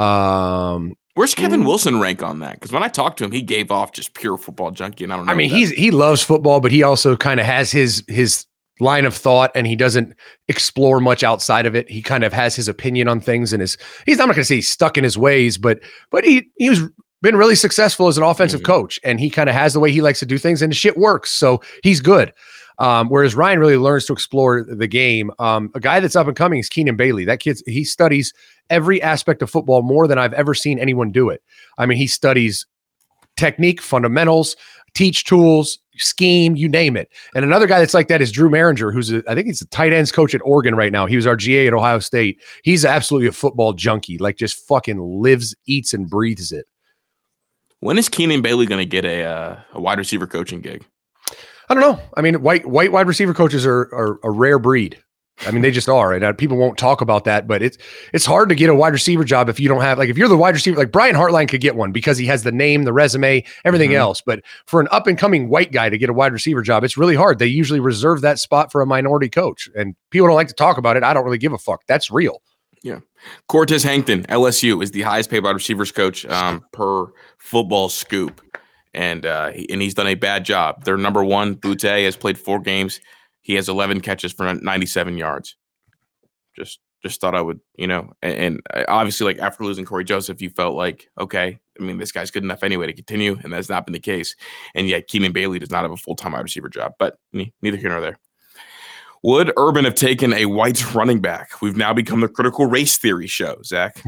Where's Kevin Wilson rank on that? Because when I talked to him, he gave off just pure football junkie, and I don't know. I mean, he loves football, but he also kind of has his line of thought, and he doesn't explore much outside of it. He kind of has his opinion on things, and he's I'm not going to say he's stuck in his ways, but he was been really successful as an offensive coach, and he kind of has the way he likes to do things, and the shit works, so he's good. Whereas Ryan really learns to explore the game. A guy that's up and coming is Keenan Bailey. That he studies every aspect of football more than I've ever seen anyone do it. I mean, he studies technique, fundamentals, teach tools, scheme, you name it. And another guy that's like that is Drew Maringer, I think he's the tight ends coach at Oregon right now. He was our GA at Ohio State. He's absolutely a football junkie, like just fucking lives, eats, and breathes it. When is Keenan Bailey going to get a wide receiver coaching gig? I don't know. I mean, white wide receiver coaches are a rare breed. I mean, they just are. And people won't talk about that, but it's hard to get a wide receiver job if you don't have, like, if you're the wide receiver, like Brian Hartline could get one because he has the name, the resume, everything else. But for an up and coming white guy to get a wide receiver job, it's really hard. They usually reserve that spot for a minority coach, and people don't like to talk about it. I don't really give a fuck. That's real. Yeah. Cortez Hankton, LSU, is the highest paid wide receivers coach per Football Scoop. And he's done a bad job. Their number one, Butte, has played 4 games. He has 11 catches for 97 yards. Just thought I would, and obviously, like, after losing Corey Joseph, you felt like, okay, I mean, this guy's good enough anyway to continue, and that's not been the case. And yet Keenan Bailey does not have a full-time wide receiver job, but neither here nor there. Would Urban have taken a white running back? We've now become the critical race theory show, Zach.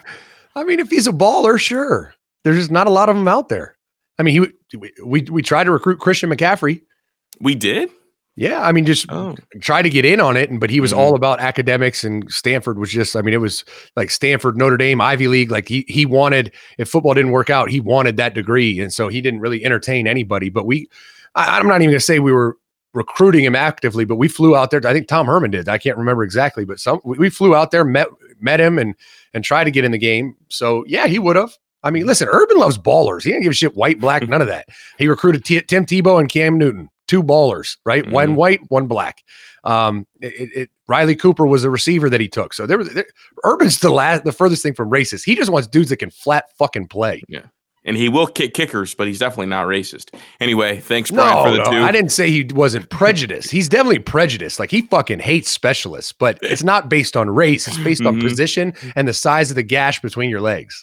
I mean, if he's a baller, sure. There's just not a lot of them out there. I mean, we tried to recruit Christian McCaffrey. We did? Yeah, I mean, just try to get in on it, but he was all about academics, and Stanford was just, I mean, it was like Stanford, Notre Dame, Ivy League. Like he wanted, if football didn't work out, he wanted that degree, and so he didn't really entertain anybody. But I'm not even going to say we were recruiting him actively, but we flew out there. I think Tom Herman did. I can't remember exactly, but we flew out there, met him, and tried to get in the game. So yeah, he would have. I mean, listen, Urban loves ballers. He didn't give a shit white, black, none of that. He recruited Tim Tebow and Cam Newton, 2 ballers, right? One white, 1 black. Riley Cooper was a receiver that he took. So Urban's the furthest thing from racist. He just wants dudes that can flat fucking play. Yeah. And he will kick kickers, but he's definitely not racist. Anyway, thanks, Brian, for the 2. I didn't say he wasn't prejudiced. He's definitely prejudiced. Like, he fucking hates specialists, but it's not based on race. It's based on position and the size of the gash between your legs.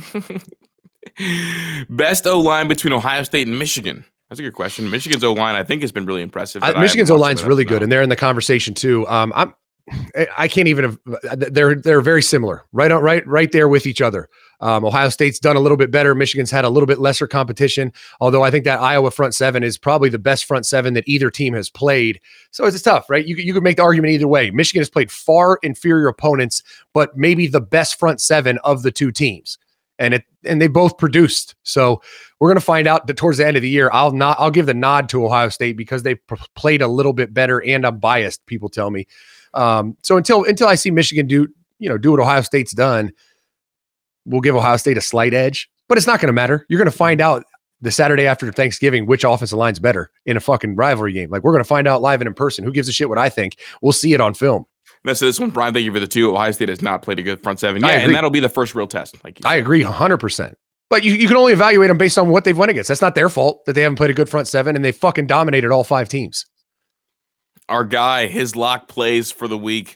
Best O-line between Ohio State and Michigan. That's a good question. Michigan's O-line, I think, has been really impressive. Michigan's O-line's really good, and they're in the conversation too. I can't even. They're very similar, right there with each other. Ohio State's done a little bit better. Michigan's had a little bit lesser competition, although I think that Iowa front 7 is probably the best front 7 that either team has played. So it's tough, right? You could make the argument either way. Michigan has played far inferior opponents, but maybe the best front 7 of the 2 teams. And they both produced. So we're going to find out that towards the end of the year. I'll give the nod to Ohio State because they played a little bit better, and I'm biased, people tell me. So until I see Michigan do what Ohio State's done, we'll give Ohio State a slight edge, but it's not going to matter. You're going to find out the Saturday after Thanksgiving which offensive line's better in a fucking rivalry game. Like, we're going to find out live and in person. Who gives a shit what I think? We'll see it on film. So this one, Brian, thank you for the 2. Ohio State has not played a good front 7. Yeah, and that'll be the first real test. I agree 100%. But you can only evaluate them based on what they've won against. That's not their fault that they haven't played a good front 7, and they fucking dominated all 5 teams. Our guy, his lock plays for the week.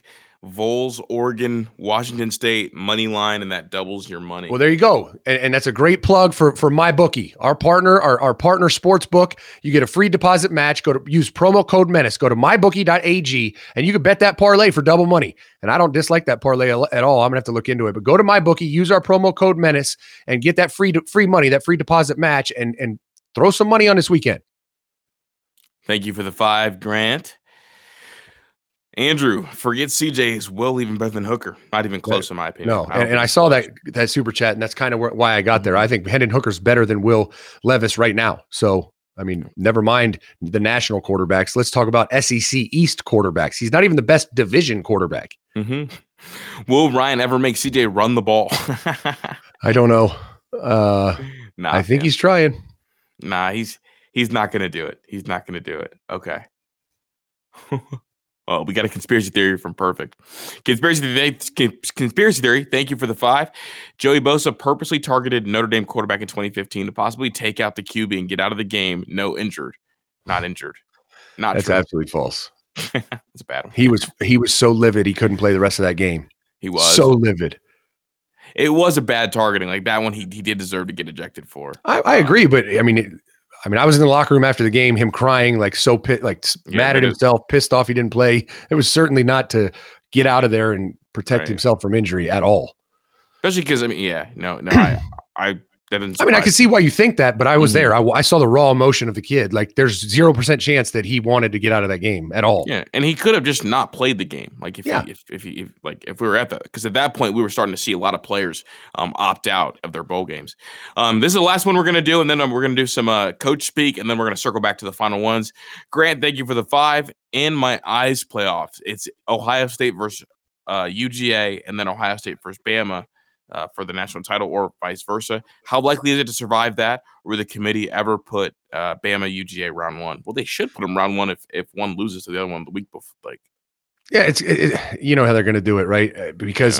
Vols, Oregon, Washington State, money line, and that doubles your money. Well, there you go. And that's a great plug for MyBookie, our partner, our partner sports book. You get a free deposit match. Use promo code Menace. Go to mybookie.ag, and you can bet that parlay for double money. And I don't dislike that parlay at all. I'm going to have to look into it. But go to MyBookie, use our promo code Menace, and get that free money, that free deposit match, and throw some money on this weekend. Thank you for the 5, Grant. Andrew, forget CJ is well even better than Hooker. Not even close, in my opinion. No, and I saw that super chat, and that's kind of why I got there. I think Hendon Hooker's better than Will Levis right now. So, I mean, never mind the national quarterbacks. Let's talk about SEC East quarterbacks. He's not even the best division quarterback. Mm-hmm. Will Ryan ever make CJ run the ball? I don't know. I think he's trying. Nah, he's not going to do it. He's not going to do it. Okay. Well, we got a conspiracy theory from Perfect. Conspiracy theory. Thank you for the 5. Joey Bosa purposely targeted Notre Dame quarterback in 2015 to possibly take out the QB and get out of the game. No injured. Not injured. Not That's true. Absolutely false. That's a bad one. He was so livid he couldn't play the rest of that game. He was so livid. It was a bad targeting. Like that one, he did deserve to get ejected for. I agree, but I mean, I was in the locker room after the game, him crying, like mad at himself, pissed off he didn't play. It was certainly not to get out of there and protect himself from injury at all. Especially because I can see why you think that, but I was there. I saw the raw emotion of the kid. Like, there's 0% chance that he wanted to get out of that game at all. Yeah, and he could have just not played the game. Like if we were at that, because at that point we were starting to see a lot of players opt out of their bowl games. This is the last one we're gonna do, and then we're gonna do some coach speak, and then we're gonna circle back to the final ones. Grant, thank you for the 5. In my eyes, playoffs. It's Ohio State versus UGA, and then Ohio State versus Bama. For the national title, or vice versa. How likely is it to survive that? Or will the committee ever put Bama UGA round 1? Well, they should put them round 1 if one loses to the other one the week before. Yeah, you know how they're going to do it, right? Because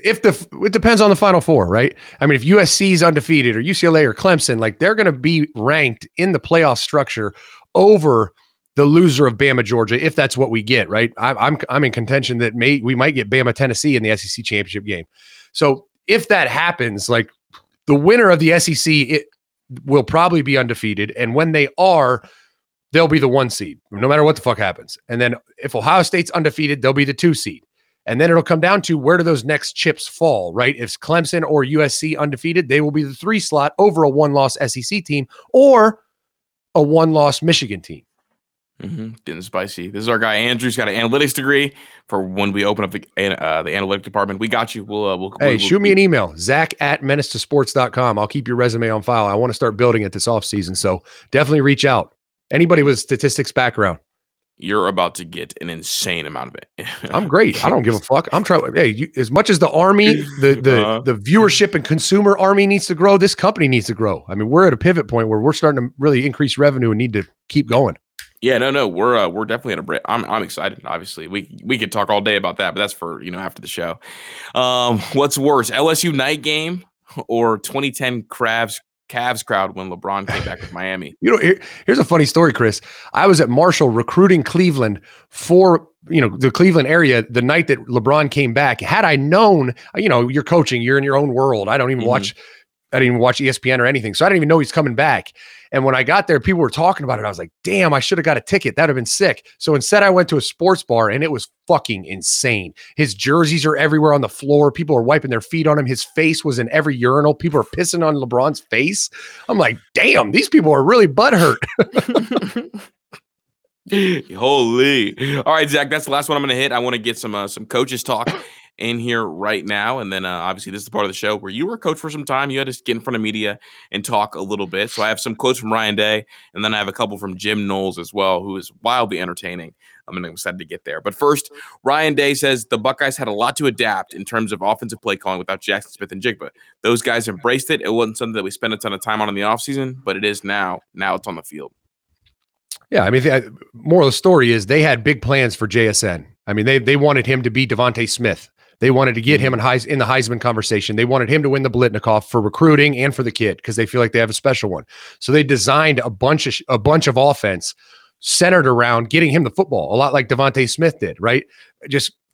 it depends on the Final Four, right? I mean, if USC is undefeated, or UCLA or Clemson, like, they're going to be ranked in the playoff structure over the loser of Bama Georgia, if that's what we get, right? I'm in contention that we might get Bama Tennessee in the SEC championship game. So if that happens, like, the winner of the SEC, it will probably be undefeated. And when they are, they'll be the 1 seed, no matter what the fuck happens. And then if Ohio State's undefeated, they'll be the 2 seed. And then it'll come down to, where do those next chips fall, right? If Clemson or USC undefeated, they will be the 3 slot over a 1-loss SEC team or a 1-loss Michigan team. Getting spicy. This is our guy Andrew's got an analytics degree for when we open up the analytic department. We got you. We'll shoot me an email, Zach@menacetosports.com. I'll keep your resume on file. I want to start building it this offseason, so definitely reach out. Anybody with statistics background. You're about to get an insane amount of it. I'm great. I don't give a fuck. I'm trying. Hey, as much as the Army, the viewership and consumer Army needs to grow, this company needs to grow. I mean, we're at a pivot point where we're starting to really increase revenue and need to keep going. Yeah, no, we're definitely at a break. I'm excited. Obviously, we could talk all day about that, but that's for after the show. What's worse, LSU night game or 2010 Cavs crowd when LeBron came back with Miami? Here's a funny story, Chris. I was at Marshall recruiting Cleveland for the Cleveland area the night that LeBron came back. Had I known, you're coaching, you're in your own world. I didn't even watch ESPN or anything, so I didn't even know he's coming back. And when I got there, people were talking about it. I was like, damn, I should have got a ticket. That would have been sick. So instead, I went to a sports bar, and it was fucking insane. His jerseys are everywhere on the floor. People are wiping their feet on him. His face was in every urinal. People are pissing on LeBron's face. I'm like, damn, these people are really butthurt. Holy. All right, Zach, that's the last one I'm going to hit. I want to get some coaches talk in here right now. And then obviously this is the part of the show where you were a coach for some time. You had to get in front of media and talk a little bit. So I have some quotes from Ryan Day, and then I have a couple from Jim Knowles as well, who is wildly entertaining. I'm excited to get there. But first, Ryan Day says the Buckeyes had a lot to adapt in terms of offensive play calling without Jackson Smith and Jigba. Those guys embraced it. It wasn't something that we spent a ton of time on in the offseason, but it is now. Now it's on the field. Yeah, I mean, the moral of the story is they had big plans for JSN. I mean, they wanted him to be Devontae Smith. They wanted to get him in the Heisman conversation. They wanted him to win the Biletnikoff for recruiting and for the kid because they feel like they have a special one. So they designed a bunch of offense centered around getting him the football, a lot like Devontae Smith did, right? Just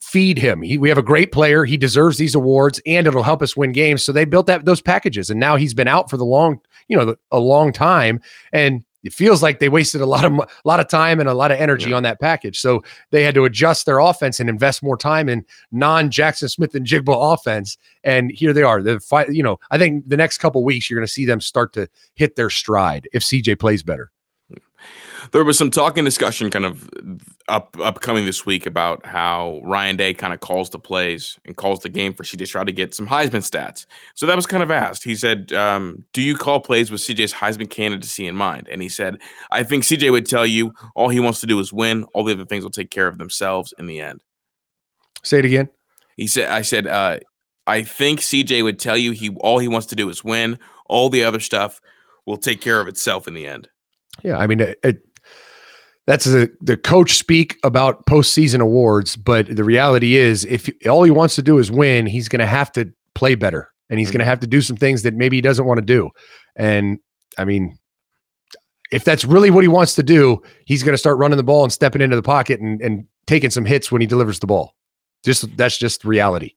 feed him. We have a great player. He deserves these awards, and it'll help us win games. So they built those packages, and now he's been out for a long time, and it feels like they wasted a lot of time and a lot of energy on that package. So they had to adjust their offense and invest more time in non-Jackson Smith and Jigba offense. And here they are. I think the next couple of weeks you're going to see them start to hit their stride if CJ plays better. There was some talk and discussion kind of upcoming this week about how Ryan Day kind of calls the plays and calls the game for CJ Stroud to get some Heisman stats. So that was kind of asked. He said, do you call plays with CJ's Heisman candidacy in mind? And he said, I think CJ would tell you all he wants to do is win. All the other things will take care of themselves in the end. Say it again. I think CJ would tell you all he wants to do is win. All the other stuff will take care of itself in the end. Yeah, I mean, that's the coach speak about postseason awards, but the reality is if all he wants to do is win, he's going to have to play better, and he's going to have to do some things that maybe he doesn't want to do. And I mean, if that's really what he wants to do, he's going to start running the ball and stepping into the pocket and taking some hits when he delivers the ball. That's just reality.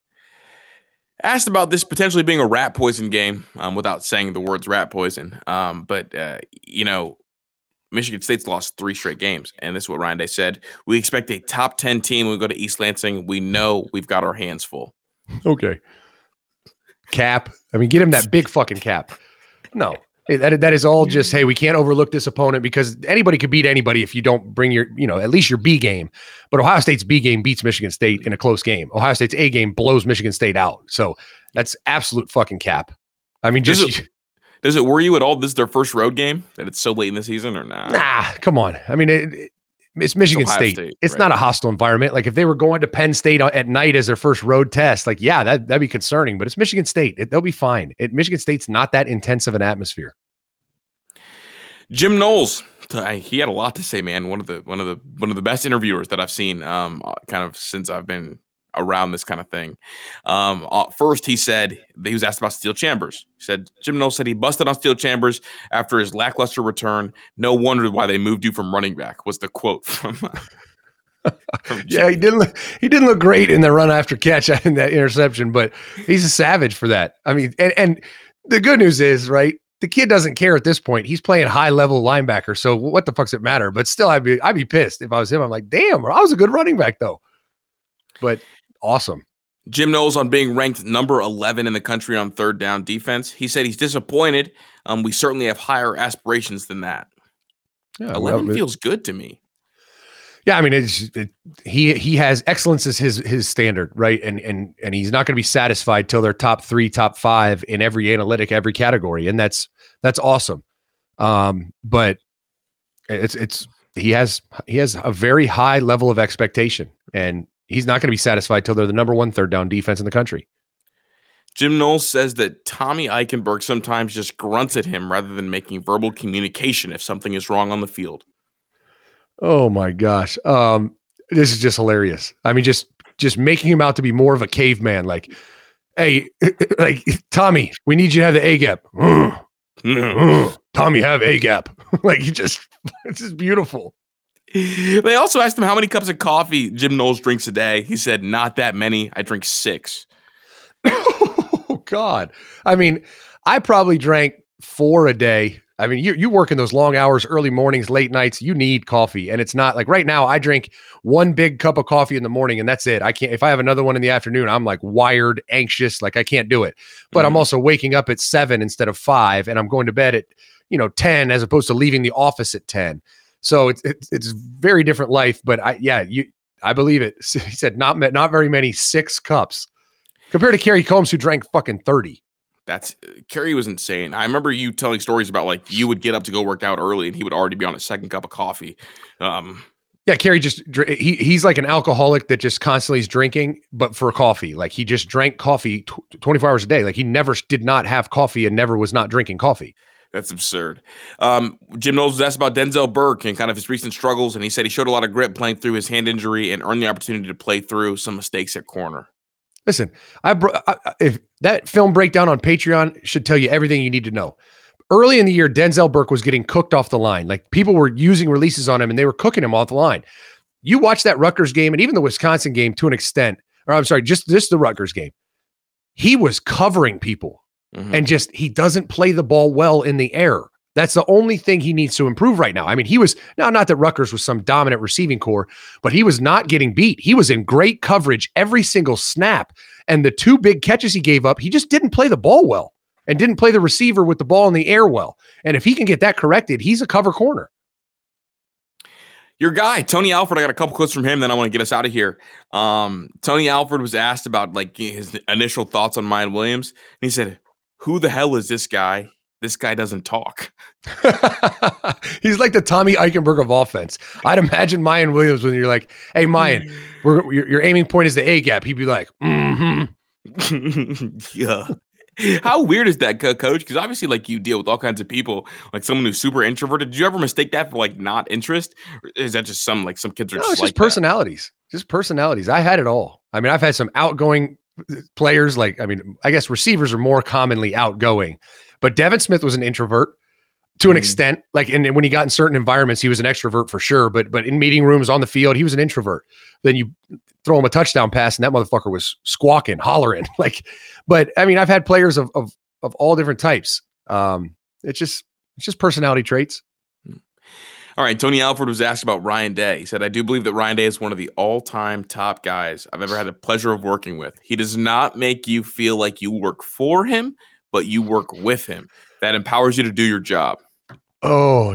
Asked about this potentially being a rat poison game without saying the words rat poison. But Michigan State's lost 3 straight games. And this is what Ryan Day said. We expect a top 10 team when we go to East Lansing. We know we've got our hands full. Okay. Cap. I mean, get him that big fucking cap. No. That is all just, hey, we can't overlook this opponent because anybody could beat anybody if you don't bring your, at least your B game. But Ohio State's B game beats Michigan State in a close game. Ohio State's A game blows Michigan State out. So that's absolute fucking cap. I mean, does it worry you at all? This is their first road game that it's so late in the season or not? Nah, come on. I mean, it's Michigan State. It's not a hostile environment. Like if they were going to Penn State at night as their first road test, like, yeah, that'd be concerning, but it's Michigan State. They'll be fine. Michigan State's not that intense of an atmosphere. Jim Knowles, he had a lot to say, man. One of the best interviewers that I've seen, kind of since I've been around this kind of thing. First, he said he was asked about Steel Chambers. He said Jim Knowles said he busted on Steel Chambers after his lackluster return. No wonder why they moved you from running back. Was the quote from yeah, he didn't look great in the run after catch in that interception, but he's a savage for that. I mean, and the good news is, right, the kid doesn't care at this point. He's playing high level linebacker, so what the fuck's it matter? But still, I'd be pissed if I was him. I'm like, damn, I was a good running back though. But awesome. Jim Knowles on being ranked number 11 in the country on third down defense. He said he's disappointed. We certainly have higher aspirations than that. Yeah, 11 feels good to me. Yeah, I mean, he has excellence as his standard, right? And he's not going to be satisfied till they're top 3, top 5 in every analytic, every category, and that's awesome. But he has a very high level of expectation, and he's not going to be satisfied till they're the number 1 third down defense in the country. Jim Knowles says that Tommy Eichenberg sometimes just grunts at him rather than making verbal communication if something is wrong on the field. Oh my gosh. This is just hilarious. I mean, just making him out to be more of a caveman. Like, hey, like Tommy, we need you to have the A gap. Tommy, have A gap. Like it's just beautiful. They also asked him how many cups of coffee Jim Knowles drinks a day. He said, not that many. I drink 6. Oh God. I mean, I probably drank 4 a day. I mean, you work in those long hours, early mornings, late nights, you need coffee. And it's not like right now I drink 1 big cup of coffee in the morning and that's it. I can't, if I have another one in the afternoon, I'm like wired, anxious, like I can't do it. But I'm also waking up at 7 instead of 5 and I'm going to bed at, 10 as opposed to leaving the office at 10. So it's very different life, but I believe it. He said not very many, 6 cups compared to Kerry Combs who drank fucking 30. Kerry was insane. I remember you telling stories about like you would get up to go work out early and he would already be on his 2nd cup of coffee. Yeah, Kerry he's like an alcoholic that just constantly is drinking, but for coffee. Like he just drank coffee 24 hours a day. Like he never did not have coffee and never was not drinking coffee. That's absurd. Jim Knowles was asked about Denzel Burke and kind of his recent struggles, and he said he showed a lot of grit playing through his hand injury and earned the opportunity to play through some mistakes at corner. Listen, if that film breakdown on Patreon should tell you everything you need to know. Early in the year, Denzel Burke was getting cooked off the line. Like people were using releases on him and they were cooking him off the line. you watch that Rutgers game and even the Wisconsin game to an extent, or I'm sorry, just the Rutgers game. He was covering people and he doesn't play the ball well in the air. That's the only thing he needs to improve right now. I mean, he was not that Rutgers was some dominant receiving core, but he was not getting beat. He was in great coverage every single snap. And the 2 big catches he gave up, he just didn't play the ball well and didn't play the receiver with the ball in the air well. And if he can get that corrected, he's a cover corner. Your guy, Tony Alford, I got a couple quotes from him, then I want to get us out of here. Tony Alford was asked about like his initial thoughts on Miyan Williams. And he said, "Who the hell is this guy? This guy doesn't talk." He's like the Tommy Eichenberg of offense. I'd imagine Miyan Williams when you're like, "Hey, Miyan, your aiming point is the A gap." He'd be like, Yeah. How weird is that, Coach? Because obviously, like, you deal with all kinds of people, like someone who's super introverted. Did you ever mistake that for like not interest? Or is that just some kids are it's just personalities. Just personalities. I had it all. I mean, I've had some outgoing players. Like, I mean, I guess receivers are more commonly outgoing, but Devin Smith was an introvert to an extent. Like, and when he got in certain environments, he was an extrovert for sure. But in meeting rooms, on the field, he was an introvert. Then you throw him a touchdown pass, and that motherfucker was squawking, hollering. But I mean, I've had players of all different types. It's just personality traits. All right. Tony Alford was asked about Ryan Day. He said, "I do believe that Ryan Day is one of the all-time top guys I've ever had the pleasure of working with. He does not make you feel like you work for him, but you work with him. That empowers you to do your job." Oh,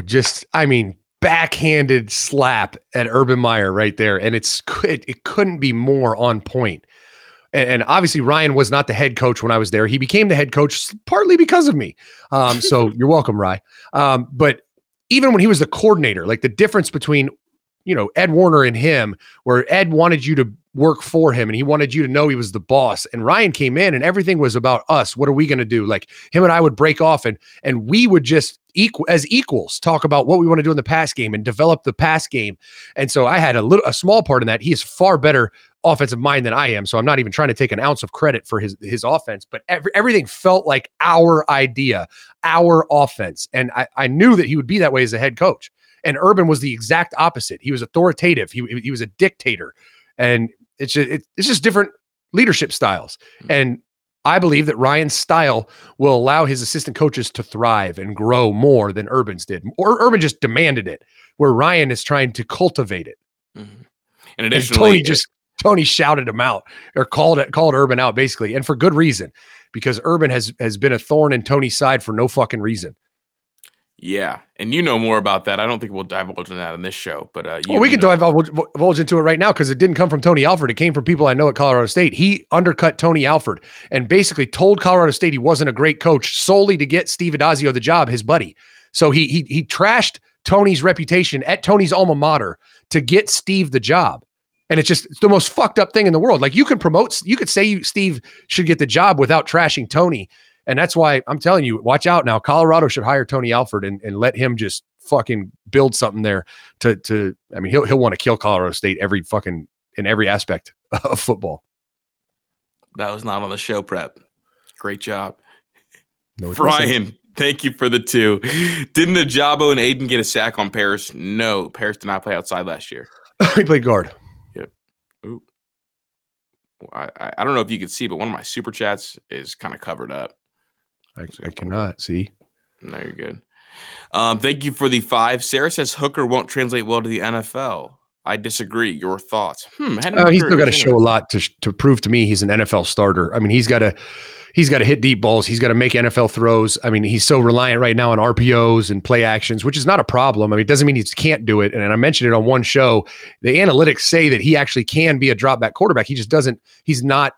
backhanded slap at Urban Meyer right there. And it couldn't be more on point. And obviously Ryan was not the head coach when I was there. He became the head coach partly because of me. So you're welcome, Rye. But even when he was the coordinator, like the difference between, Ed Warner and him, where Ed wanted you to work for him and he wanted you to know he was the boss, and Ryan came in and everything was about us. What are we going to do? Like, him and I would break off and we would just as equals talk about what we want to do in the pass game and develop the pass game. And so I had a small part in that. He is far better offensive mind than I am. So I'm not even trying to take an ounce of credit for his offense, but everything felt like our idea, our offense. And I knew that he would be that way as a head coach. And Urban was the exact opposite. He was authoritative. He was a dictator. And it's just different leadership styles. And I believe that Ryan's style will allow his assistant coaches to thrive and grow more than Urban's did. Or Urban just demanded it, where Ryan is trying to cultivate it. Mm-hmm. And additionally, Tony shouted him out, or called Urban out, basically, and for good reason, because Urban has been a thorn in Tony's side for no fucking reason. Yeah, and you know more about that. I don't think we'll divulge into that on this show, but we can divulge into it right now, because it didn't come from Tony Alford. It came from people I know at Colorado State. He undercut Tony Alford and basically told Colorado State he wasn't a great coach solely to get Steve Addazio the job, his buddy. So he trashed Tony's reputation at Tony's alma mater to get Steve the job. And it's the most fucked up thing in the world. Like, you could say Steve should get the job without trashing Tony. And that's why I'm telling you, watch out now. Colorado should hire Tony Alford and let him just fucking build something there to I mean, he'll want to kill Colorado State in every aspect of football. That was not on the show prep. Great job. No, Brian, thank you for the 2. Didn't Ajabo and Aiden get a sack on Paris? No, Paris did not play outside last year. He played guard. Yep. Ooh. I don't know if you can see, but one of my super chats is kind of covered up. I cannot see. No, you're good. Thank you for the 5. Sarah says Hooker won't translate well to the NFL. I disagree. Your thoughts? He's still got to show a lot to prove to me he's an NFL starter. I mean, he's got to hit deep balls. He's got to make NFL throws. I mean, he's so reliant right now on RPOs and play actions, which is not a problem. I mean, it doesn't mean he can't do it. And I mentioned it on one show. The analytics say that he actually can be a drop back quarterback. He's not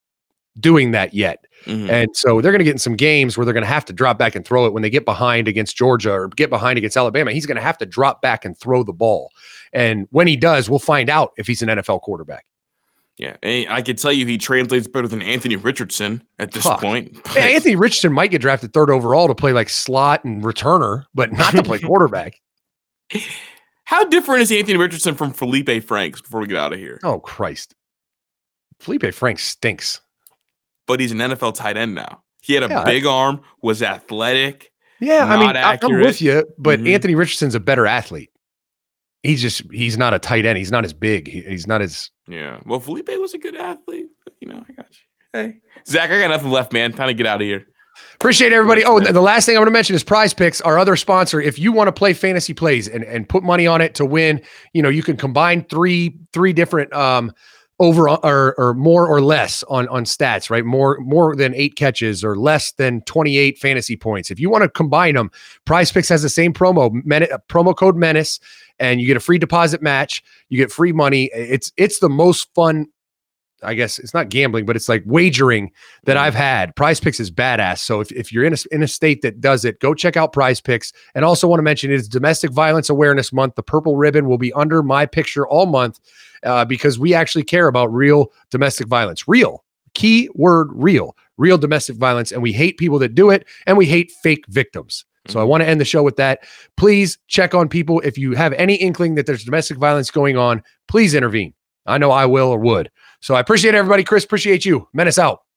doing that yet. Mm-hmm. And so they're going to get in some games where they're going to have to drop back and throw it when they get behind against Georgia or get behind against Alabama. He's going to have to drop back and throw the ball. And when he does, we'll find out if he's an NFL quarterback. Yeah, and I can tell you he translates better than Anthony Richardson at this point. Yeah, Anthony Richardson might get drafted 3rd overall to play like slot and returner, but not to play quarterback. How different is Anthony Richardson from Felipe Franks before we get out of here? Oh, Christ. Felipe Franks stinks. But he's an NFL tight end now. He had a big arm, was athletic. Yeah, I mean, accurate. I'm with you, but Anthony Richardson's a better athlete. he's not a tight end. He's not as big. He's not as. Yeah. Well, Felipe was a good athlete. But, I got you. Hey, Zach, I got nothing left, man. Time to get out of here. Appreciate everybody. Oh, the last thing I want to mention is Prize Picks, our other sponsor. If you want to play fantasy plays and put money on it to win, you can combine three different over or more or less on stats, right? More than 8 catches or less than 28 fantasy points. If you want to combine them, Prize Picks has the same promo code Menace, and you get a free deposit match. You get free money. It's the most fun. I guess it's not gambling, but it's like wagering that I've had. Prize Picks is badass. So if you're in a state that does it, go check out Prize Picks. And also want to mention, it's Domestic Violence Awareness Month. The purple ribbon will be under my picture all month because we actually care about real domestic violence. Real. Key word, real domestic violence. And we hate people that do it, and we hate fake victims. So I want to end the show with that. Please check on people. If you have any inkling that there's domestic violence going on, please intervene. I know I will or would. So I appreciate everybody. Chris, appreciate you. Menace out.